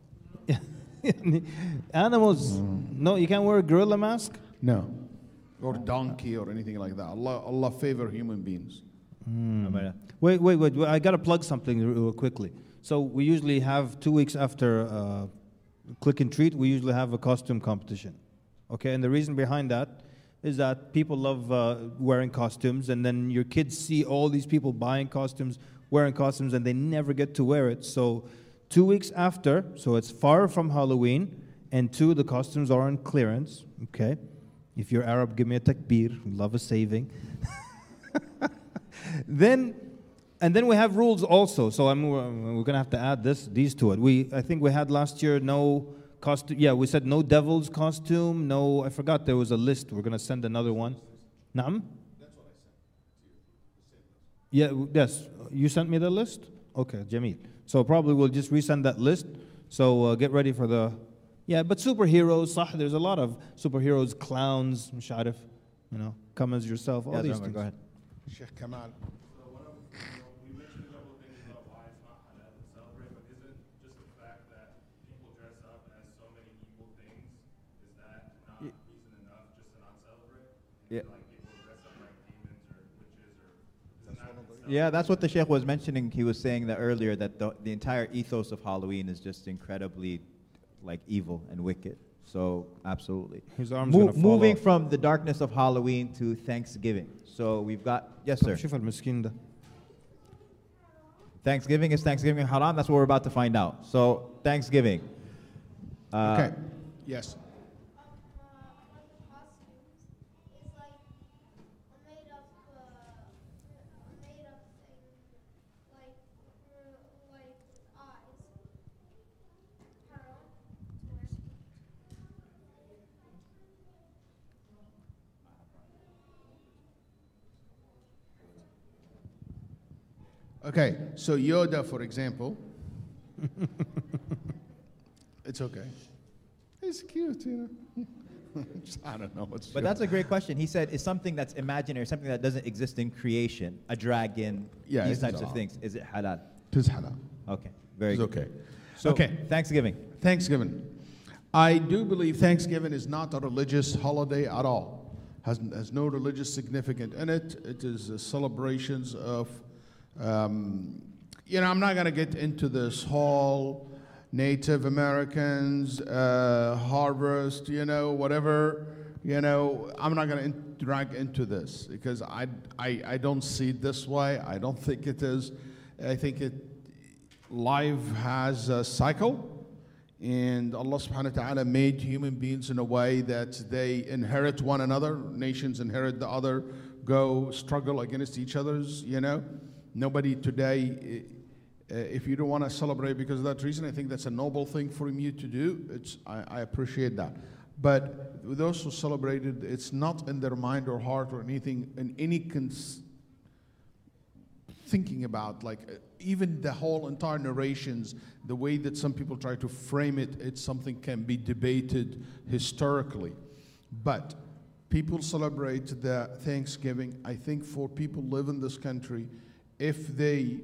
Animals. No, you can't wear a gorilla mask? No. Or donkey or anything like that. Allah, Allah favor human beings. Wait, wait, wait. I got to plug something real quickly. So we usually have two weeks after uh, Click and Treat, we usually have a costume competition. Okay, and the reason behind that is that people love uh, wearing costumes, and then your kids see all these people buying costumes, wearing costumes, and they never get to wear it. So two weeks after, so it's far from Halloween, and two, the costumes are on clearance. Okay, if you're Arab, give me a takbir. Love a saving. Then, and then we have rules also. So I'm, we're gonna have to add this, these to it. We, I think we had last year no costume. Yeah, we said no devil's costume. No, I forgot there was a list. We're gonna send another one. Naam? That's what I sent. Yeah, w- yes. You sent me the list. Okay, Jamil. So probably we'll just resend that list. So uh, get ready for the. Yeah, but superheroes. Sah, there's a lot of superheroes, clowns, Musharif. You know, come as yourself. All Yes, these Umar, things. go ahead. Sheikh Kamal. So one of, you know, we mentioned a couple of things about why it's not halal to celebrate, but isn't just the fact that people dress up as so many evil things, is that not Ye- reason enough just to not celebrate? Yeah. Like people dress up like demons or witches or isn't that Yeah, that's what the Sheikh was mentioning. He was saying that earlier, that the, the entire ethos of Halloween is just incredibly like evil and wicked. So absolutely. His arm's Mo- gonna fall moving off. from the darkness of Halloween to Thanksgiving. So we've got yes, sir. شوف المسكين ده. Thanksgiving is Thanksgiving haram. That's what we're about to find out. So Thanksgiving. Uh, Okay. Yes. Okay, so Yoda, for example, it's okay. It's cute, you know. I don't know what's. But that's a great question. He said, is something that's imaginary, something that doesn't exist in creation, a dragon, Yeah, these it's types of halal. things, is it halal? It is halal. Okay, very It's good. okay. So, Okay. Thanksgiving. Thanksgiving. I do believe Thanksgiving is not a religious holiday at all. Has, has no religious significance in it. It is uh, celebrations of, um, you know, I'm not going to get into this whole Native Americans, uh, harvest, you know, whatever, you know, I'm not going to drag into this because I, I, I don't see it this way. I don't think it is. I think it, life has a cycle. And Allah subhanahu wa ta'ala made human beings in a way that they inherit one another. Nations inherit the other, go struggle against each other's, you know. Nobody today, uh, if you don't want to celebrate because of that reason, I think that's a noble thing for you to do. It's, I, I appreciate that. But those who celebrated, it's not in their mind or heart or anything, in any cons- thinking about, like, uh, even the whole entire narrations, the way that some people try to frame it, it's something can be debated historically. But people celebrate the Thanksgiving. I think for people who live in this country, if they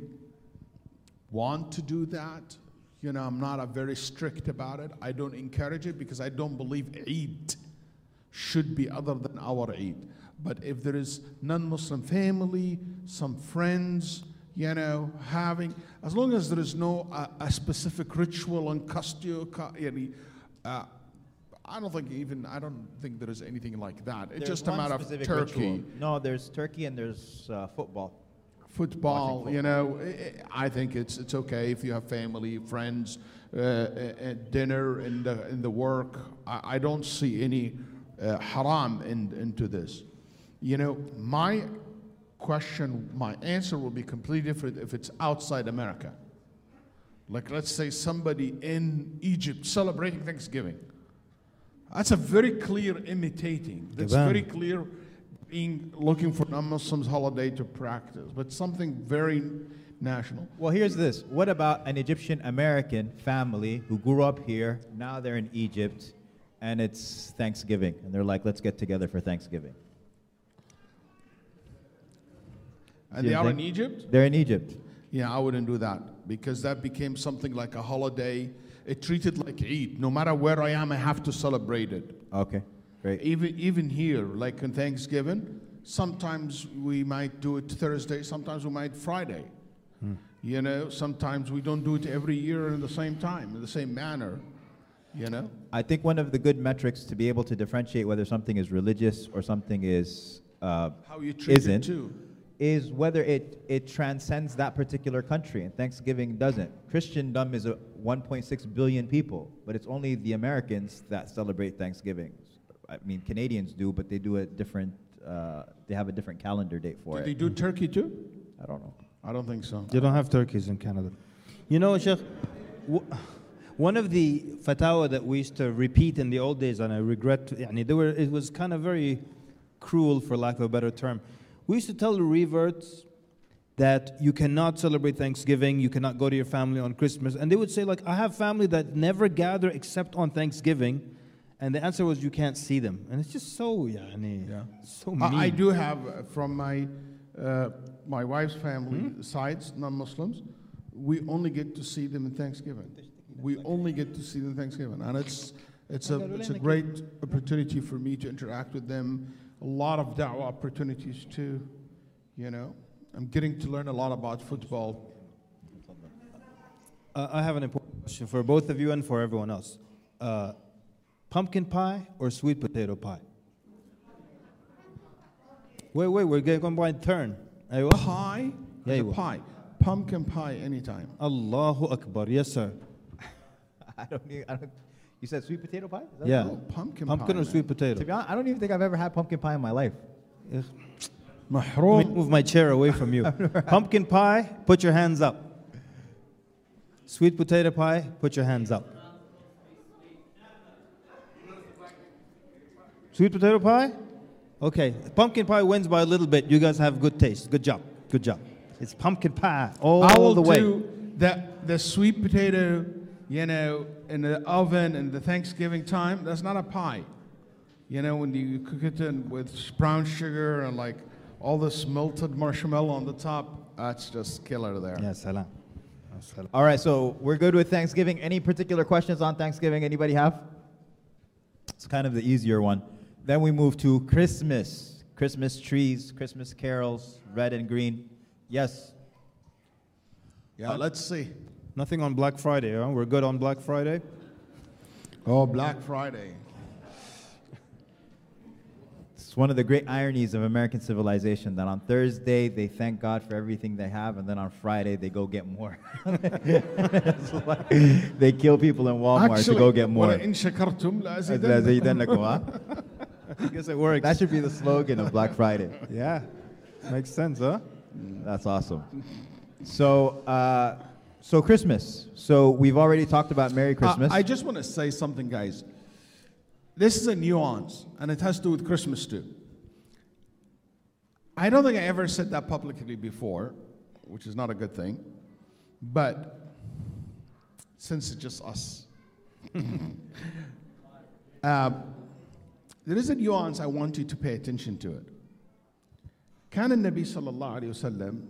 want to do that, you know, I'm not a very strict about it. I don't encourage it because I don't believe Eid should be other than our Eid. But if there is non-Muslim family, some friends, you know, having, as long as there is no uh, a specific ritual and costume, uh, I don't think even, I don't think there is anything like that. It's There's just a one matter of specific turkey, ritual. No, there's turkey and there's uh, football. football, Watching you know. I I think it's it's okay if you have family, friends, uh, uh, dinner, in the, in the work. I, I don't see any uh, haram in, into this. You know, my question, my answer will be completely different if it's outside America. Like, let's say somebody in Egypt celebrating Thanksgiving. That's a very clear imitating. That's Gaban. very clear being looking for a Muslim's holiday to practice, but something very national. Well, here's this. What about an Egyptian American family who grew up here, now they're in Egypt, and it's Thanksgiving, and they're like, let's get together for Thanksgiving. And You they are in think- Egypt? They're in Egypt. Yeah, I wouldn't do that because that became something like a holiday. It treated like Eid. No matter where I am, I have to celebrate it. Okay, great. Even even here, like on Thanksgiving, sometimes we might do it Thursday, sometimes we might Friday. You know, sometimes we don't do it every year in the same time, in the same manner. You know? I think one of the good metrics to be able to differentiate whether something is religious or something is uh, How you treat isn't it too. is whether it, it transcends that particular country, and Thanksgiving doesn't. Christendom is a one point six billion people, but it's only the Americans that celebrate Thanksgiving. I mean, Canadians do, but they do a different, uh, they have a different calendar date for Do it. they do turkey too? I don't know. I don't think so. They don't have turkeys in Canada. You know, Sheikh, w- one of the fatwa that we used to repeat in the old days, and I regret, يعني, they were, it was kind of very cruel, for lack of a better term. We used to tell the reverts that you cannot celebrate Thanksgiving, you cannot go to your family on Christmas. And they would say, like, I have family that never gather except on Thanksgiving. And the answer was, you can't see them. And it's just so, yani, Yeah. so mean. I, I do have uh, from my uh, my wife's family sides, non-Muslims, we only get to see them in Thanksgiving. We only get to see them in Thanksgiving, and it's it's a it's a great opportunity for me to interact with them. A lot of da'wah opportunities too, you know. I'm getting to learn a lot about football. Uh, I have an important question for both of you and for everyone else. Uh, pumpkin pie or sweet potato pie? Wait, wait, we're going by turn. Aywa. Pie, Yeah, is a you will. pie. Pumpkin pie anytime. Allahu Akbar. Yes, sir. I don't need, I don't, you said sweet potato pie? Is that Yeah. Oh, pumpkin, Pumpkin pie, or man. sweet potato? To be honest, I don't even think I've ever had pumpkin pie in my life. Let me Mahroom. move my chair away from you. Pumpkin pie, put your hands up. Sweet potato pie, put your hands up. Sweet potato pie? Okay. Pumpkin pie wins by a little bit. You guys have good taste. Good job. Good job. It's pumpkin pie all I will the way. do the, the sweet potato, you know, in the oven in the Thanksgiving time. That's not a pie. You know, when you cook it in with brown sugar and like all this melted marshmallow on the top, that's just killer there. Yeah, salam. Salam. All right, so we're good with Thanksgiving. Any particular questions on Thanksgiving? Anybody have? It's kind of the easier one. Then we move to Christmas. Christmas trees, Christmas carols, red and green. Yes. Yeah, let's see. Nothing on Black Friday, huh? We're good on Black Friday? Oh, Black Friday. It's one of the great ironies of American civilization that on Thursday they thank God for everything they have, and then on Friday they go get more. It's like they kill people in Walmart to go get more. وَلَئِن شَكَرْتُمْ لَأَزِيدَنَّكُمْ, huh? I guess it works. That should be the slogan of Black Friday. Yeah. Makes sense, huh? That's awesome. So, uh, so Christmas. So we've already talked about Merry Christmas. Uh, I just want to say something, guys. This is a nuance, and it has to do with Christmas too. I don't think I ever said that publicly before, which is not a good thing. But since it's just us, uh, there is a nuance I want you to pay attention to it. كان النبي صلى الله عليه وسلم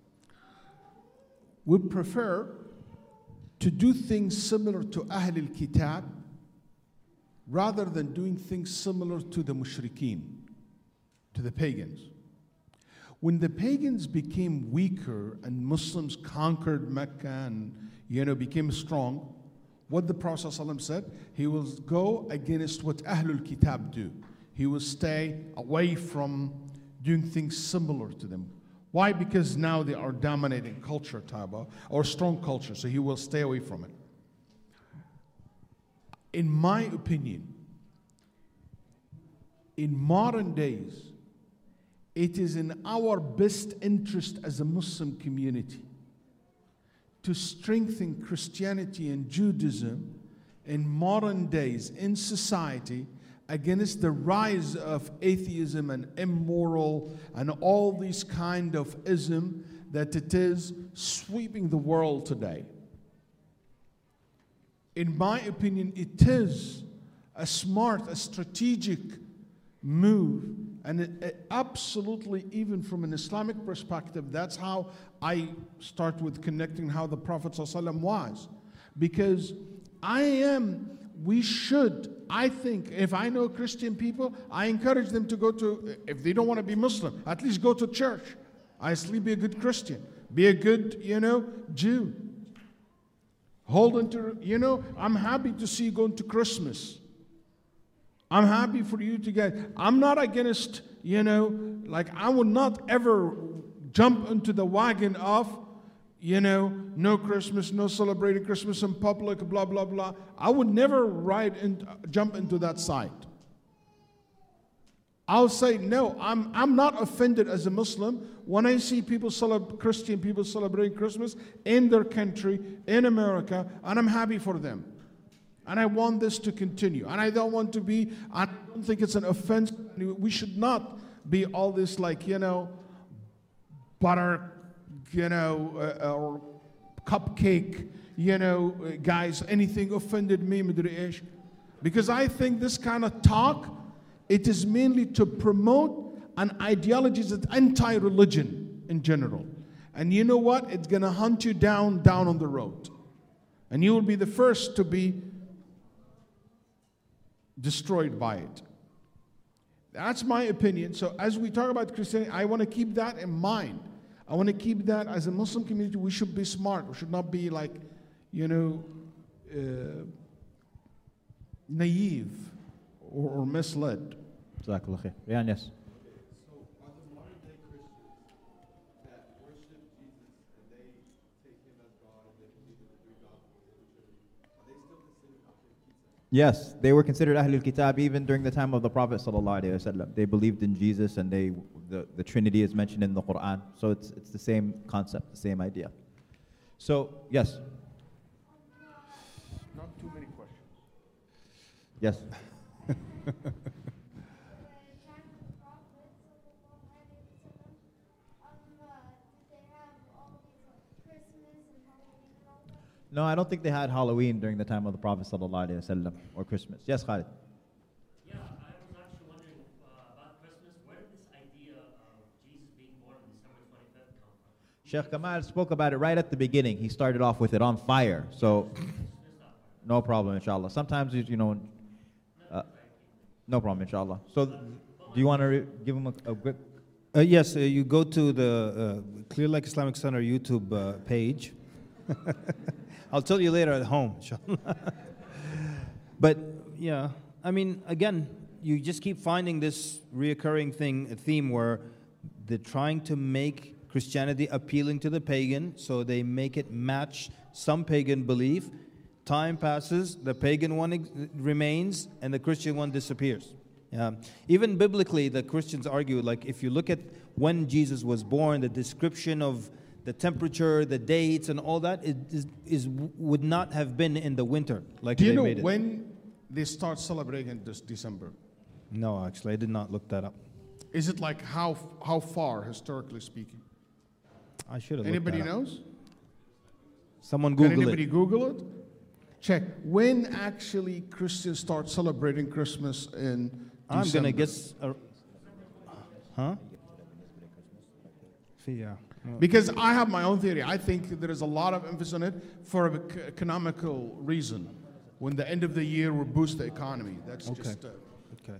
would prefer to do things similar to Ahl al-Kitab rather than doing things similar to the mushrikeen, to the pagans. When the pagans became weaker and Muslims conquered Mecca and, you know, became strong, what the Prophet ﷺ said, he will go against what Ahlul Kitab do. He will stay away from doing things similar to them. Why? Because now they are dominating culture, Taba, or strong culture, so he will stay away from it. In my opinion, in modern days, it is in our best interest as a Muslim community to strengthen Christianity and Judaism in modern days in society against the rise of atheism and immoral and all these kind of ism that it is sweeping the world today. In my opinion, it is a smart, a strategic move, and it, it absolutely, even from an Islamic perspective, that's how I start with connecting how the Prophet ﷺ was. Because I am, we should, I think, if I know Christian people, I encourage them to go to, if they don't want to be Muslim, at least go to church. I say, be a good Christian, be a good, you know, Jew. Hold on to, you know, I'm happy to see you going to Christmas. I'm happy for you to get, I'm not against, you know, like I would not ever jump into the wagon of, you know, no Christmas, no celebrating Christmas in public, blah, blah, blah. I would never ride and jump into that side. I'll say, no, I'm, I'm not offended as a Muslim when I see people, celeb- Christian people celebrating Christmas in their country, in America, and I'm happy for them. And I want this to continue. And I don't want to be, I don't think it's an offense. We should not be all this like, you know, butter, you know, uh, or cupcake, you know, uh, guys, anything offended me, madri ish. Because I think this kind of talk, it is mainly to promote an ideology that's anti-religion in general. And you know what? It's going to hunt you down, down on the road. And you will be the first to be destroyed by it. That's my opinion. So as we talk about Christianity, I want to keep that in mind. I want to keep that as a Muslim community. We should be smart. We should not be like, you know, uh, naive or, or misled. Jazakallah khair. Rian, yes. So are the modern day Christians that worship Jesus and they take him as God and they believe in the three gospels and the Trinity, are they still considered Ahlul Kitab? Yes, they were considered Ahlul Kitab even during the time of the Prophet sallallahu alaihi wasallam. They believed in Jesus and they the, the Trinity is mentioned in the Quran. So it's it's the same concept, the same idea. So yes, Not too many questions. yes. The time of the Prophet, sallallahu alaihi wasallam, um, uh, did they have all these like Christmas and Halloween and all that? No, I don't think they had Halloween during the time of the Prophet sallallahu alaihi wasallam or Christmas. Yes, Khalid. Yeah, I was actually wondering uh, about Christmas. Where did this idea of Jesus being born on December twenty-fifth come from? Sheikh Kamal spoke about it right at the beginning. He started off with it on fire. So no problem, inshallah. Sometimes you you know, uh, no problem, inshallah. So do you want to re- give him a, a quick? Uh, yes, uh, you go to the uh, Clear Lake Islamic Center YouTube uh, page. I'll tell you later at home, inshallah. But yeah, I mean, again, you just keep finding this reoccurring thing, a theme where they're trying to make Christianity appealing to the pagan, so they make it match some pagan belief. Time passes, the pagan one ex- remains, and the Christian one disappears. Yeah. Even biblically, the Christians argue, like if you look at when Jesus was born, the description of the temperature, the dates, and all that is, is, is would not have been in the winter like Do you they know made it. when they start celebrating this December? No, actually, I did not look that up. Is it like how how far historically speaking? I should have. Anybody looked that up. knows? Someone Can Google anybody it. Google it? Check when actually Christians start celebrating Christmas in I'm December. gonna guess. Uh, huh? Yeah. Because I have my own theory. I think there is a lot of emphasis on it for an economical reason. When the end of the year will boost the economy. That's Okay. just. Uh, Okay.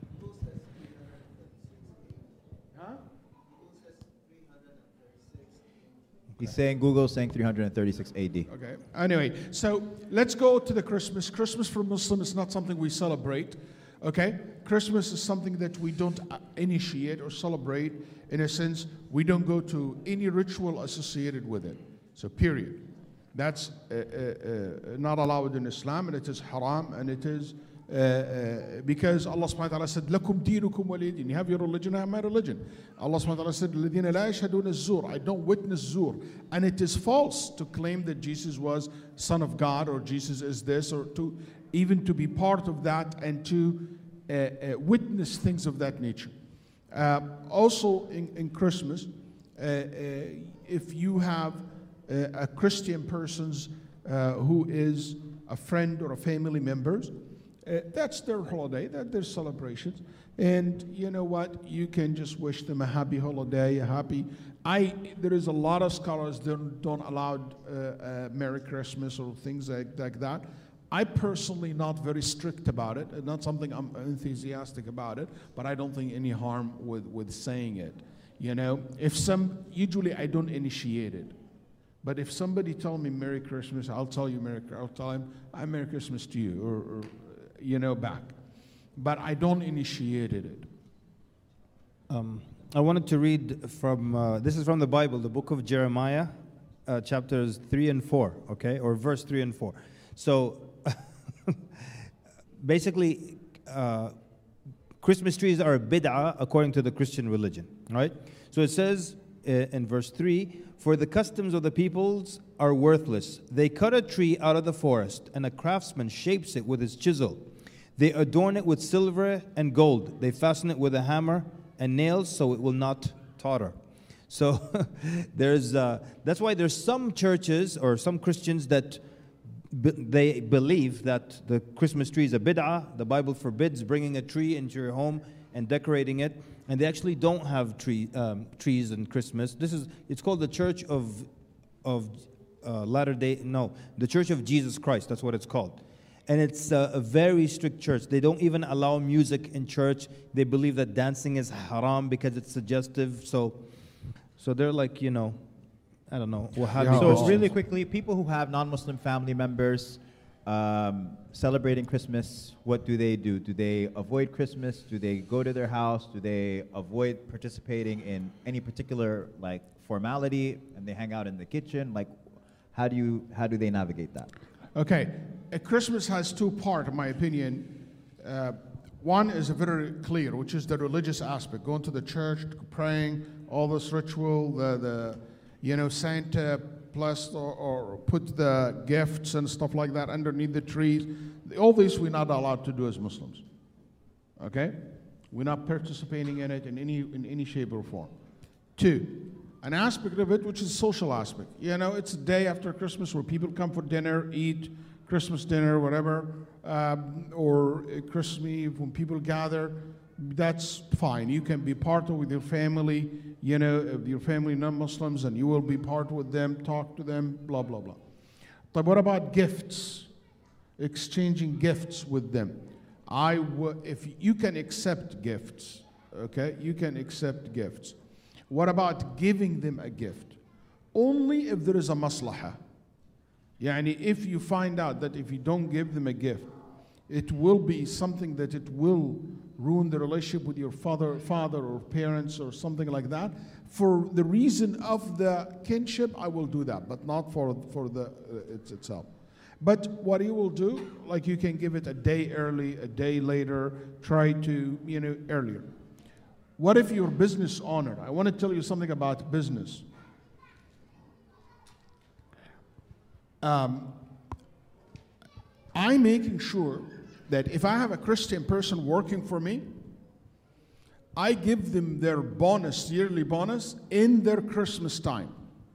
He's saying Google's saying three hundred thirty-six A D. Okay. Anyway, so let's go to the Christmas. Christmas for Muslims is not something we celebrate. Okay? Christmas is something that we don't uh, initiate or celebrate. In a sense, we don't go to any ritual associated with it. So, period. That's uh, uh, uh, not allowed in Islam, and it is haram, and it is uh, uh, because Allah subhanahu wa ta'ala said, "Lakum dinukum walidin." You have your religion, I have my religion. Allah subhanahu wa ta'ala said, "Ladina la yashhaduna az-zur." I don't witness zur, and it is false to claim that Jesus was Son of God or Jesus is this, or to even to be part of that and to uh, uh, witness things of that nature. Uh, also, in, in Christmas, uh, uh, if you have uh, a Christian person's uh, who is a friend or a family member, uh, that's their holiday, that their celebrations, and you know what? You can just wish them a happy holiday, a happy. I there is a lot of scholars that don't allow uh, uh, Merry Christmas or things like, like that. I personally not very strict about it. It's not something I'm enthusiastic about it, but I don't think any harm with, with saying it. You know, if some usually I don't initiate it, but if somebody tell me Merry Christmas, I'll tell you Merry. I'll tell him I'm Merry Christmas to you, or, or you know, back. But I don't initiate it. Um, I wanted to read from, uh, this is from the Bible, the book of Jeremiah, uh, chapters three and four, okay, or verse three and four. So, basically, uh, Christmas trees are a bid'ah according to the Christian religion, right? So it says uh, in verse three, "For the customs of the peoples are worthless. They cut a tree out of the forest, and a craftsman shapes it with his chisel. They adorn it with silver and gold. They fasten it with a hammer and nails so it will not totter." So there's uh, that's why there's some churches or some Christians that b- they believe that the Christmas tree is a bid'ah. The Bible forbids bringing a tree into your home and decorating it, and they actually don't have tree um, trees in Christmas. This is it's called the Church of of uh, Latter Day no the Church of Jesus Christ. That's what it's called. And it's a, a very strict church. They don't even allow music in church. They believe that dancing is haram because it's suggestive. So, so they're like, you know, I don't know. Wahhabi So Christians. really quickly, people who have non-Muslim family members, um, celebrating Christmas, what do they do? Do they avoid Christmas? Do they go to their house? Do they avoid participating in any particular like formality, and they hang out in the kitchen? Like, how do you how do they navigate that? Okay, uh, Christmas has two parts, in my opinion. Uh, one is very clear, which is the religious aspect, going to the church, praying, all this ritual, the, the you know, Santa plus or, or put the gifts and stuff like that underneath the trees. All this we're not allowed to do as Muslims. Okay? We're not participating in it in any, in any shape or form. Two, an aspect of it which is social aspect. You know, it's a day after Christmas where people come for dinner, eat, Christmas dinner, whatever, um, or Christmas Eve when people gather. That's fine. You can be part of with your family, you know, if your family non-Muslims, and you will be part with them, talk to them, blah, blah, blah. But what about gifts? Exchanging gifts with them. I w- if you can accept gifts, okay, you can accept gifts. What about giving them a gift? Only if there is a maslahah. Yani if you find out that if you don't give them a gift, it will be something that it will ruin the relationship with your father, father or parents or something like that. For the reason of the kinship, I will do that, but not for, for the uh, it's itself. But what you will do, like you can give it a day early, a day later, try to, you know, earlier. What if you're business owner? I want to tell you something about business. Um, I'm making sure that if I have a Christian person working for me, I give them their bonus, yearly bonus, in their Christmas time,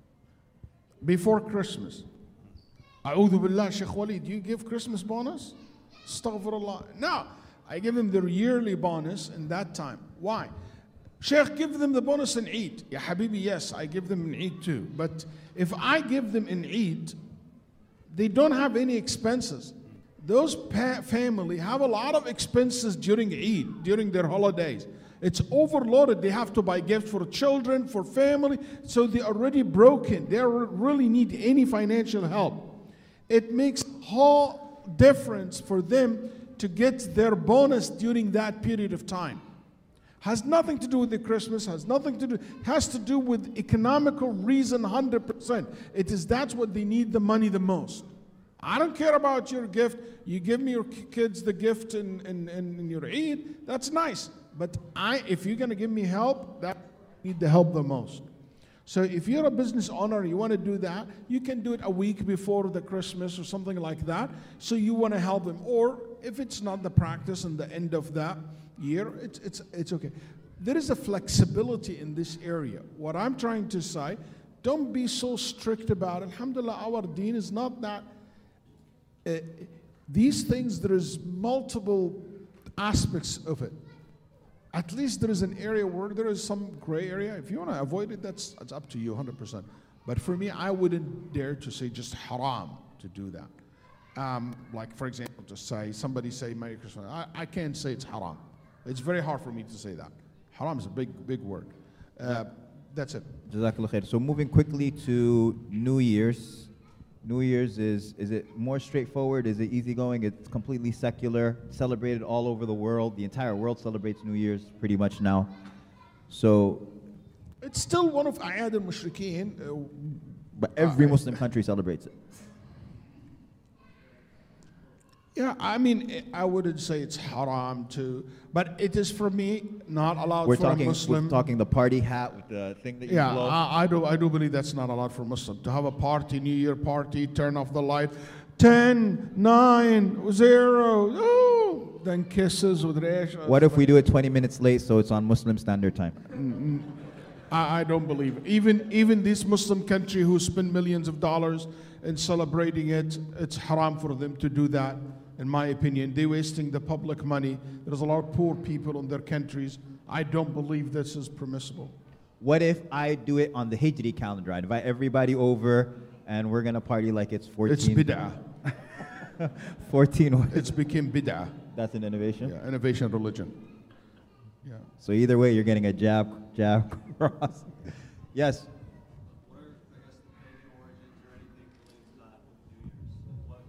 before Christmas. A'udhu billah, Sheikh Walid, do you give Christmas bonus? Astaghfirullah. No, I give them their yearly bonus in that time. Why? Sheikh, give them the bonus in Eid. Ya Habibi, yes, I give them in Eid too. But if I give them in Eid, they don't have any expenses. Those pa- family have a lot of expenses during Eid, during their holidays. It's overloaded. They have to buy gifts for children, for family. So they're already broken. They really need any financial help. It makes whole difference for them to get their bonus during that period of time. Has nothing to do with the Christmas, has nothing to do, has to do with economical reason one hundred percent. It is that's what they need the money the most. I don't care about your gift. You give me your kids the gift in, in, in your Eid, that's nice. But I, if you're going to give me help, that I need the help the most. So if you're a business owner, you want to do that, you can do it a week before the Christmas or something like that. So you want to help them. Or if it's not the practice in the end of that year, it's, it's, it's okay. There is a flexibility in this area. What I'm trying to say, don't be so strict about it. Alhamdulillah, our deen is not that. Uh, these things, there is multiple aspects of it. At least there is an area where there is some gray area. If you want to avoid it, that's, that's up to you one hundred percent. But for me, I wouldn't dare to say just haram to do that. Um, like, for example, to say, somebody say Merry Christmas. I, I can't say it's haram. It's very hard for me to say that. Haram is a big, big word. Uh, that's it. Jazakallah khair. So moving quickly to New Year's. New Year's is, is it more straightforward? Is it easygoing? It's completely secular, celebrated all over the world. The entire world celebrates New Year's pretty much now. So, it's still one of A'yad al-Mushrikeen. Uh, but every uh, Muslim country celebrates it. Yeah, I mean, I wouldn't say it's haram to, but it is for me not allowed We're for talking, a Muslim. We're talking the party hat with the thing that you Yeah, blow. I, I do. I do believe that's not allowed for Muslim to have a party, New Year party, turn off the light, ten, nine, zero, oh, then kisses with resh. What if we do it twenty minutes late so it's on Muslim Standard Time? I, I don't believe it. Even even this Muslim country who spend millions of dollars in celebrating it, it's haram for them to do that. In my opinion, they're wasting the public money. There's a lot of poor people in their countries. I don't believe this is permissible. What if I do it on the Hijri calendar? I invite everybody over and we're going to party like it's fourteen. It's bid'ah. fourteen. It's became bid'ah. That's an innovation? Yeah, innovation religion. Yeah. So either way, you're getting a jab, jab, cross. Yes? What are, I guess, the pagan origins or anything related to that with New Year's? What,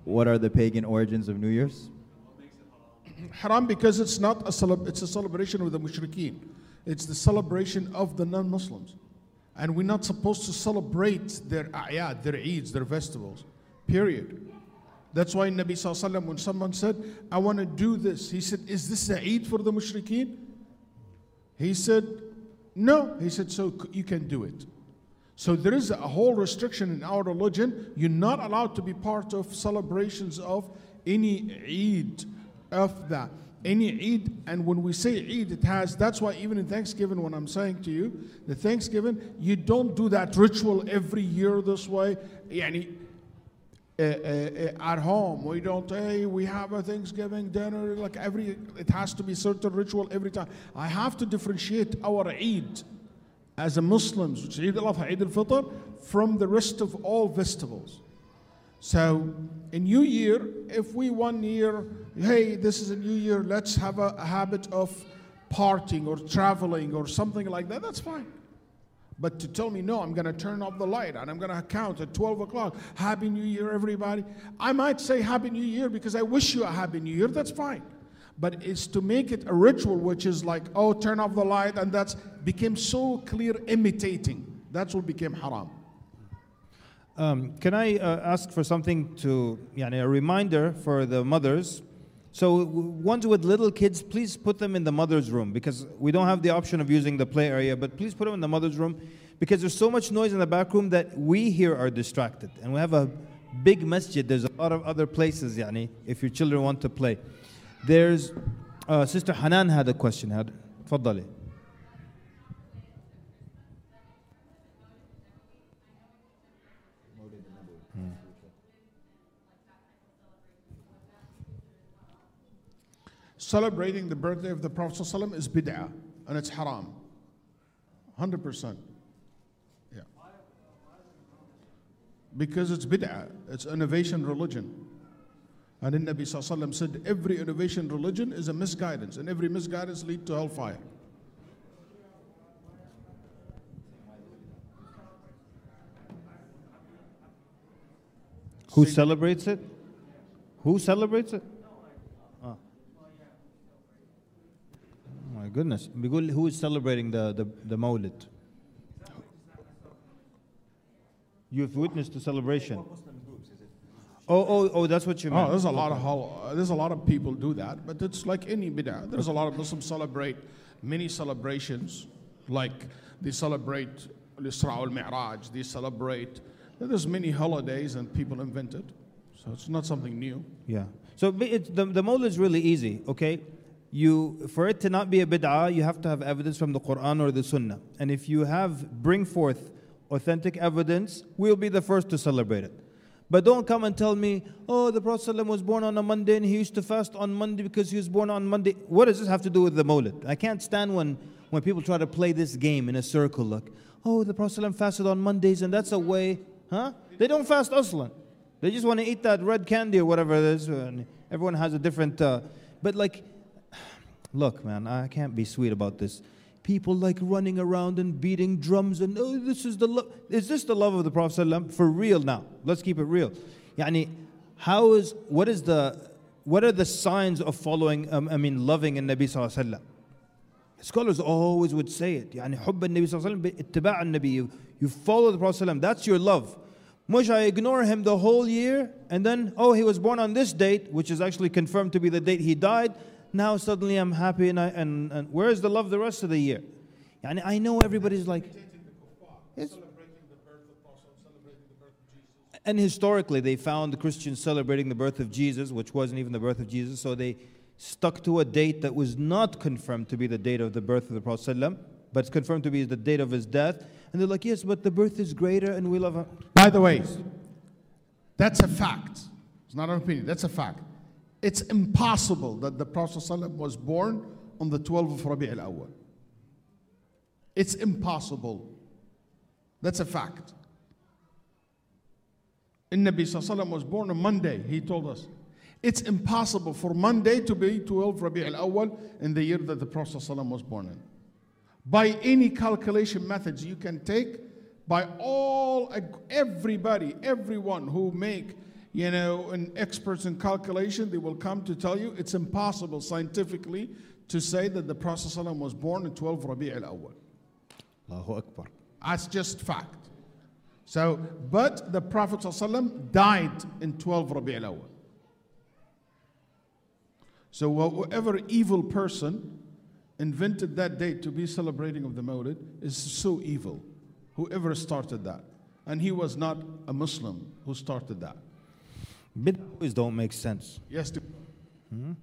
What are the pagan origins of New Year's? Haram because it's not a celeb- it's a celebration with the mushrikeen. It's the celebration of the non-Muslims. And we're not supposed to celebrate their a'yad, their eids, their festivals. Period. That's why Nabi Sallallahu Alaihi Wasallam, when someone said, I want to do this, he said, is this a eid for the mushrikeen? He said, no. He said, so c- you can do it. So there is a whole restriction in our religion. You're not allowed to be part of celebrations of any Eid of that. Any Eid, and when we say Eid, it has, that's why even in Thanksgiving, when I'm saying to you, the Thanksgiving, you don't do that ritual every year this way. Yani, uh, uh, uh, at home, we don't, hey, we have a Thanksgiving dinner, like every, it has to be certain ritual every time. I have to differentiate our Eid as a Muslims, which is Eid al-Adha, Eid al-Fitr, from the rest of all festivals. So, in New Year, if we one year, hey, this is a New Year, let's have a, a habit of partying or traveling or something like that, that's fine. But to tell me, no, I'm going to turn off the light and I'm going to count at twelve o'clock, Happy New Year, everybody. I might say Happy New Year because I wish you a Happy New Year, that's fine. But it's to make it a ritual, which is like, oh, turn off the light, and that's became so clear imitating. That's what became haram. Um, can I uh, ask for something to, yani a reminder for the mothers? So w- ones with little kids, please put them in the mother's room, because we don't have the option of using the play area, but please put them in the mother's room, because there's so much noise in the back room that we here are distracted. And we have a big masjid, there's a lot of other places, yani, if your children want to play. There's, uh, Sister Hanan had a question. Had, تفضلي. Celebrating the birthday of the Prophet ﷺ is bid'ah, and it's haram. one hundred percent. Yeah. Because it's bid'ah, it's innovation religion. And then Nabi Sallallahu Alaihi Wasallam said, every innovation religion is a misguidance, and every misguidance leads to hellfire. Who celebrates it? Who celebrates it? Oh. Oh my goodness. بيقول who is celebrating the, the, the Mawlid? You've witnessed the celebration. Oh, oh, oh, that's what you meant. Oh, there's a lot of hol- uh, there's a lot of people do that, but it's like any bid'ah. There's a lot of Muslims celebrate many celebrations, like they celebrate Al-Isra al-Mi'raj, they celebrate, there's many holidays and people invent it, so it's not something new. Yeah. So bi- it's, the, the Mawlid is really easy, okay? You, for it to not be a bid'ah, you have to have evidence from the Quran or the Sunnah. And if you have, bring forth authentic evidence, we'll be the first to celebrate it. But don't come and tell me, oh, the Prophet ﷺ was born on a Monday and he used to fast on Monday because he was born on Monday. What does this have to do with the Mawlid? I can't stand when, when people try to play this game in a circle. Like, oh, the Prophet ﷺ fasted on Mondays and that's a way, huh? They don't fast aslan. They just want to eat that red candy or whatever it is. And everyone has a different, uh, but like, look, man, I can't be sweet about this. People like running around and beating drums and oh, this is the love. Is this the love of the Prophet ﷺ? For real now? Let's keep it real. Yani, how is what is the what are the signs of following? Um, I mean, loving in Nabi Sallallahu Alaihi Wasallam? Scholars always would say it. Yani, حب النبي صلى الله عليه وسلم اتباع النبي. You follow the Prophet ﷺ. That's your love. Mush, I ignore him the whole year, and then oh, he was born on this date, which is actually confirmed to be the date he died. Now suddenly I'm happy, and, I, and, and where is the love the rest of the year? Yani I know everybody's like, yes. And historically they found the Christians celebrating the birth of Jesus, which wasn't even the birth of Jesus, so they stuck to a date that was not confirmed to be the date of the birth of the Prophet ﷺ, but it's confirmed to be the date of his death. And they're like, yes, but the birth is greater and we love him. By the way, that's a fact. It's not an opinion, that's a fact. It's impossible that the Prophet ﷺ was born on the twelfth of Rabi' al-Awwal. It's impossible. That's a fact. And Nabi ﷺ was born on Monday, he told us. It's impossible for Monday to be twelfth Rabi' al-Awwal in the year that the Prophet ﷺ was born in. By any calculation methods you can take, by all, everybody, everyone who make you know, and experts in calculation, they will come to tell you it's impossible scientifically to say that the Prophet ﷺ was born in twelve Rabi' al-Awwal. Allahu Akbar. That's just fact. So, but the Prophet ﷺ died in twelve Rabi' al-Awwal. So whoever evil person invented that date to be celebrating of the Mawlid is so evil. Whoever started that. And he was not a Muslim who started that. Bid'ah always don't make sense. Yes. To Hmm?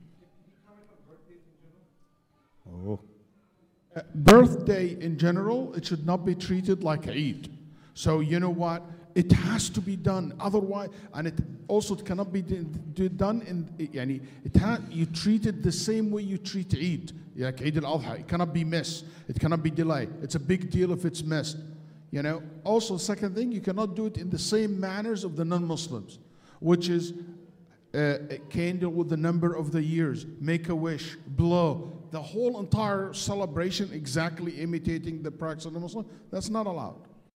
Oh. Uh, birthday in general, it should not be treated like Eid. So you know what? It has to be done. Otherwise, and it also it cannot be d- d- done in. Yani, it ha- you treat it the same way you treat Eid, like Eid al-Adha. It cannot be missed. It cannot be delayed. It's a big deal if it's missed. You know. Also, second thing, you cannot do it in the same manners of the non-Muslims, which is uh, a candle with the number of the years, make a wish, blow. The whole entire celebration exactly imitating the practice of the Muslim. That's not allowed.